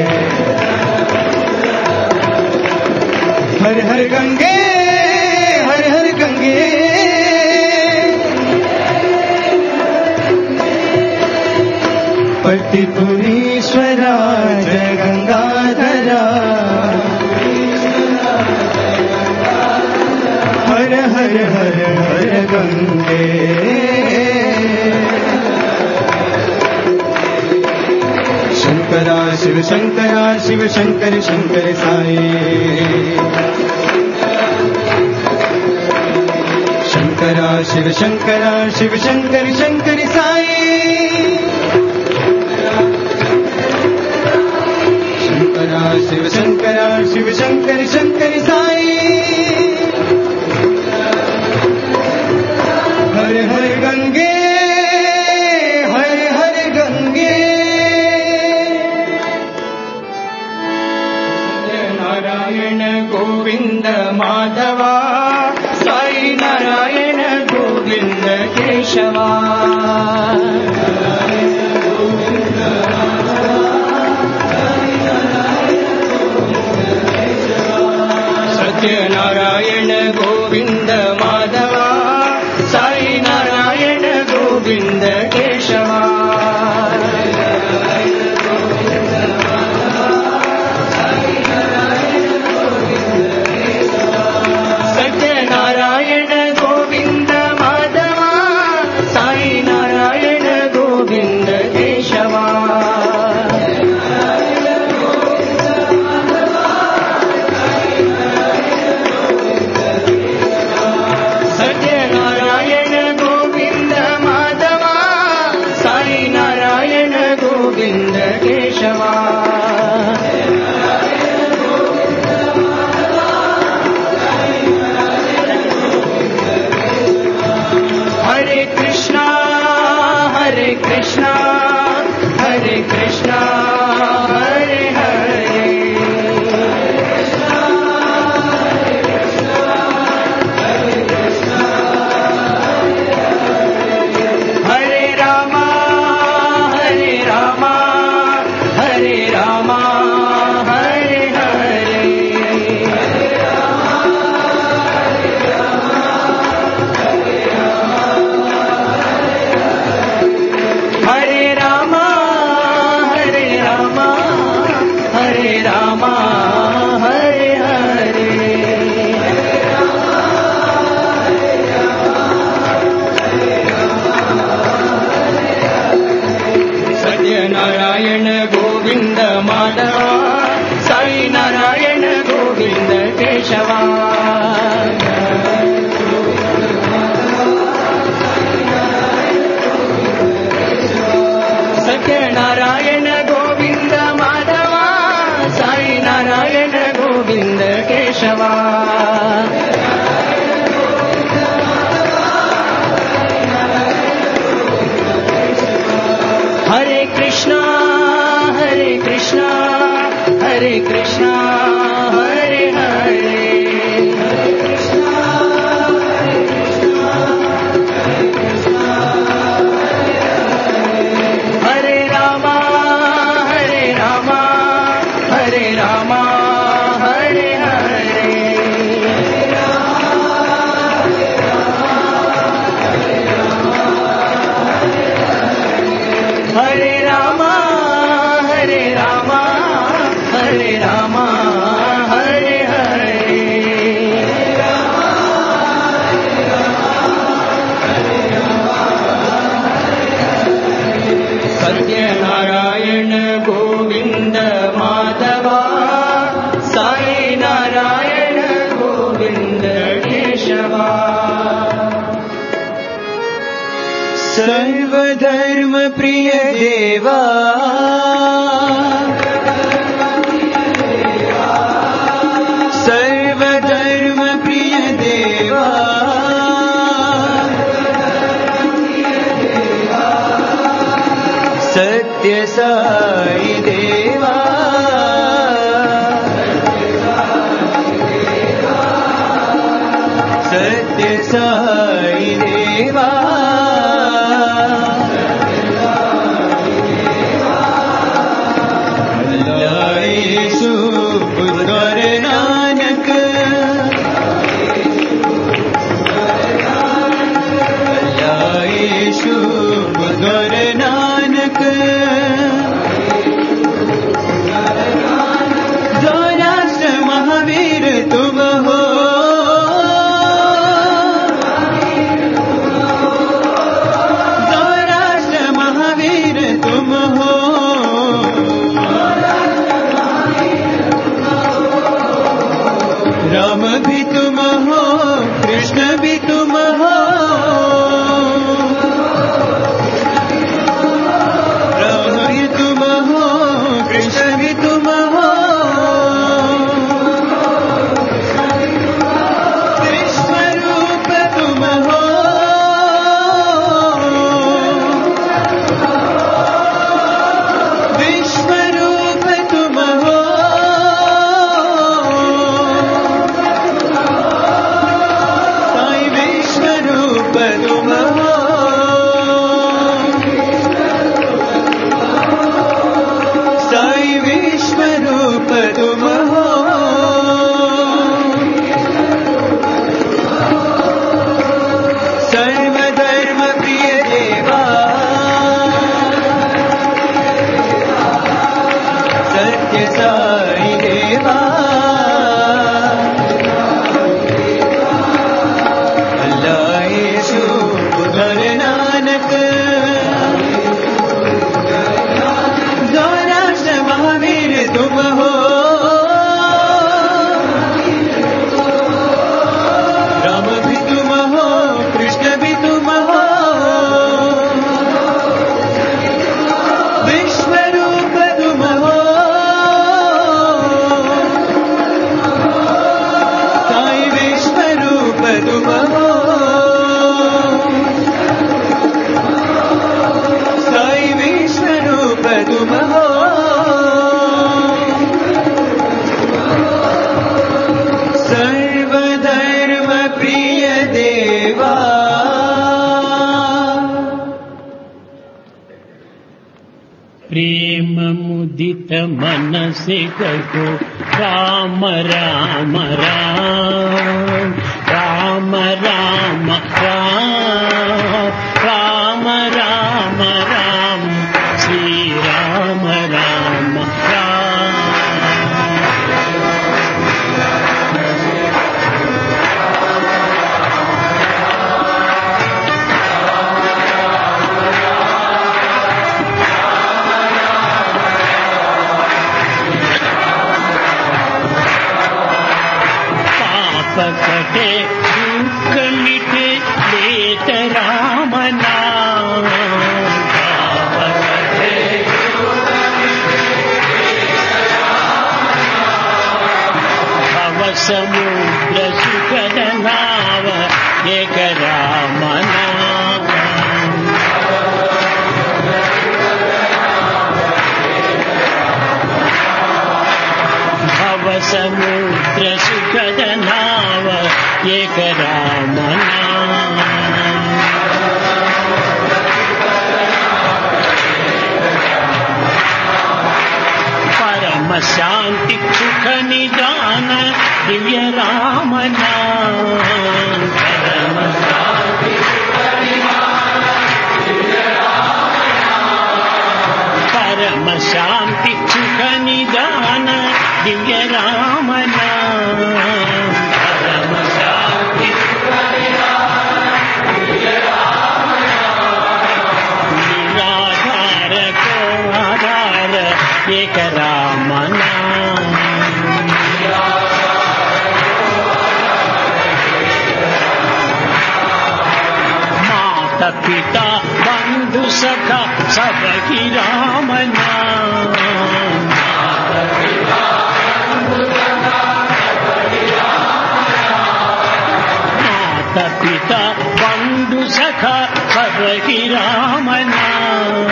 हर हर गंगे हर हर गंगे पति पुरीश्वरा जय गंगाधरा हर हर हर हर गंगे शंकरा शिव शंकरा शिव शंकर शंकर साई शंकरा शिव शंकरा शिव शंकर शंकर साई शंकरा शिव शंकरा शिव शंकर शंकर साई हर हर गंगे हर हर गंगे नारायण गोविंद माधवा साई नारायण गोविंद केशवा सत्यनारायण गोविंद माधवा साई नारायण गोविंद केशवा सत्यनारायण गोविंद माधवा साई नारायण गोविंद केशवा सत्यनारायण गोविंद माधवा साई नारायण गोविंद केशवा हरे कृष्णा हरे कृष्णा हरे कृष्णा हरे हरे हरे रामा हरे रामा हरे रामा हरे हरे हरे रामा हरे रामा हरे रामा हरे हरे सत्यनारायण गोविंद माधवा साई नारायण गोविंद केशवा सत्यनारायण गोविंद माधवा साई नारायण गोविंद केशवा हरे कृष्णा हरे कृष्णा हरे कृष्णा हरे हरे हरे रामा हरे रामा हरे रामा हरे हरे हरे रामा हरे रामा हरे रामा हरे हरे सत्यनारायण गोविंद माधवा साई नारायण गोविंद केशवा सर्वधर्म प्रिय देवा सर्वधर्म प्रिय देवा सत्य साई देवा सत्य साई देवा यीशु बुद्ध नानक यीशु बुद्ध नानक मुदित मन से कहो राम राम राम राम राम राम राम राम राम श्री राम राम राम। कटे दुख मिटे लेत राम नाम भव समुद्र सुखद नाव एक राम नाम भव समुद्र सुखद नाव एक राम नाम। परम शांति सुख निदान दिव्य राम नाम परम शांति सुख निदान दिव्य राम नाम परम शांति निराधार को आधार एक राम नाम माता पिता बंधु सखा सब की राम नाम माता पिता बंधु सखा सब की राम नाम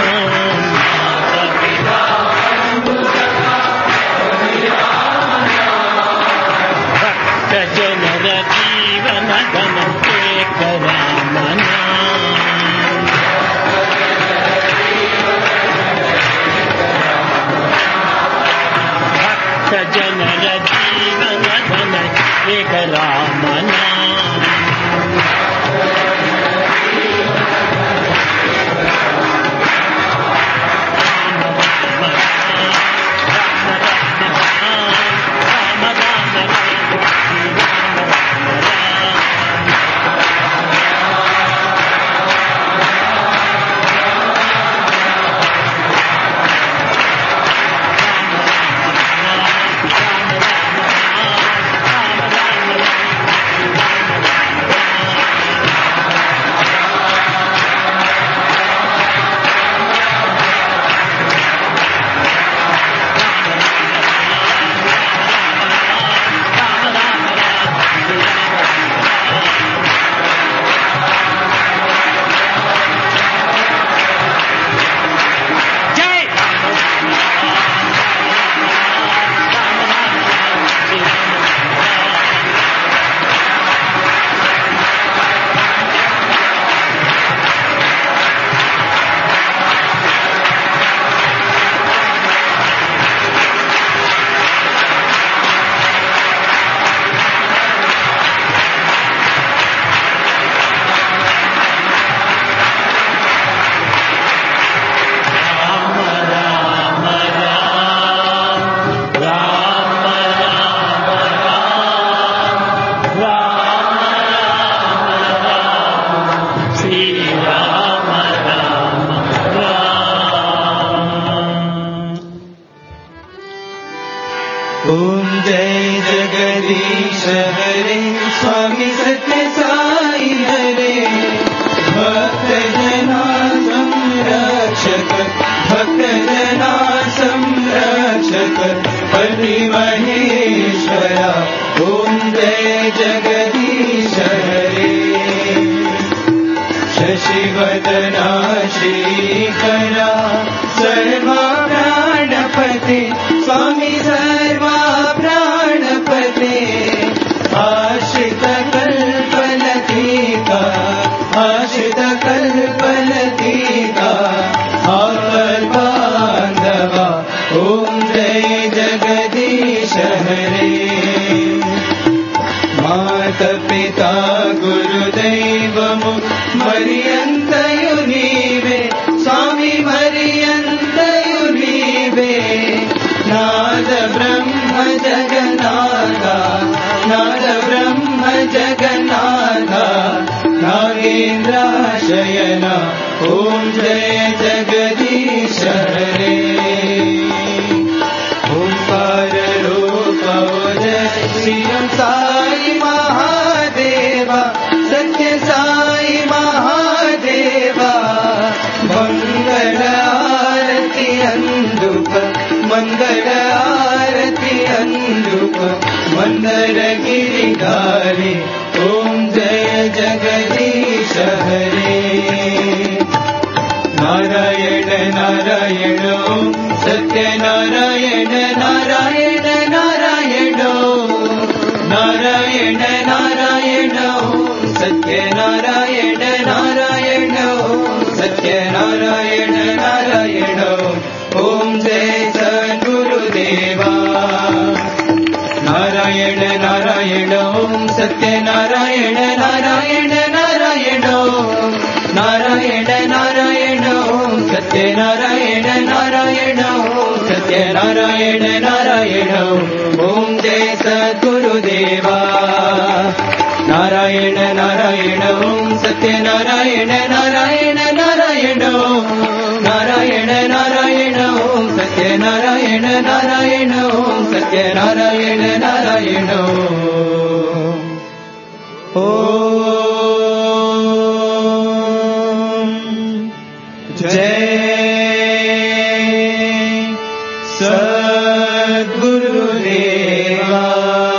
भक्त जनर जीवन धन एक राम नाम भक्त जनर जीवन धन एक राम नाम ओम जय जगदीश हरे स्वामी सत्य साई हरे भक्त जना संरक्षक भक्त जना संरक्षक पति महेश्वरा ओम जय जगदीश हरे शशिवदना श्रीकरा सर्वा प्राणपते स्वामी सर्वा प्राणपते आश्रित कल्पलतिका आश्रित कल्पलतिका आकल्पान्धवा ओम పితా గురుదైవము మరి అంతయు నీవే స్వామి మరి అంతయు నీవే నాద బ్రహ్మ జగన్నాథ నాద బ్రహ్మ జగన్నాథ నాగేంద్రాశయన ఓం జయ జగదీశ హరే ఓంकार रूप जय श्री साई महादेवा सत्य साई महादेवा मंगल आरती अंदुप मंगल आरती अंदुप मंदर गिरिधारी ओम जय जगदीश हरे नारायण नारायण सत्य नारायण नारायण नारायण नारायण नारायण सत्य नारायण नारायण सत्य नारायण नारायण ओम जय सद्गुरुदेवा नारायण नारायण सत्य नारायण नारायण नारायण नारायण नारायण सत्य नारायण नारायण सत्य नारायण नारायण ओम जय सद्गुरुदेवा नारायण नारायण सत्य नारायण नारायण नारायण नारायण नारायण सत्य नारायण नारायण सत्य नारायण नारायण जय सद्गुरुदेवा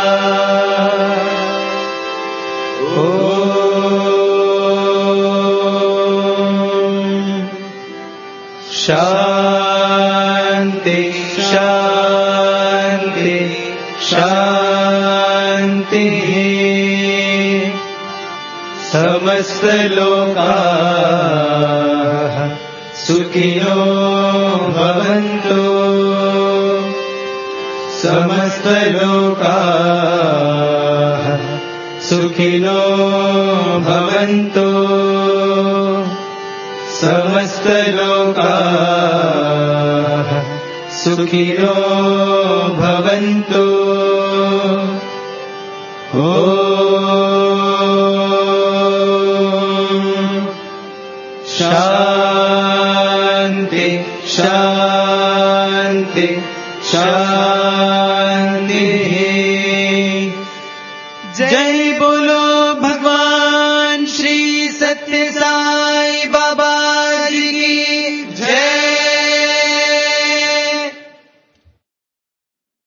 शांति शांति शांति समस्त लोकाः सुखिनो भवन्तु समस्त लोकाः सुखिनो भवन्तु समस्त लोकाः सुखिनो भवन्तु।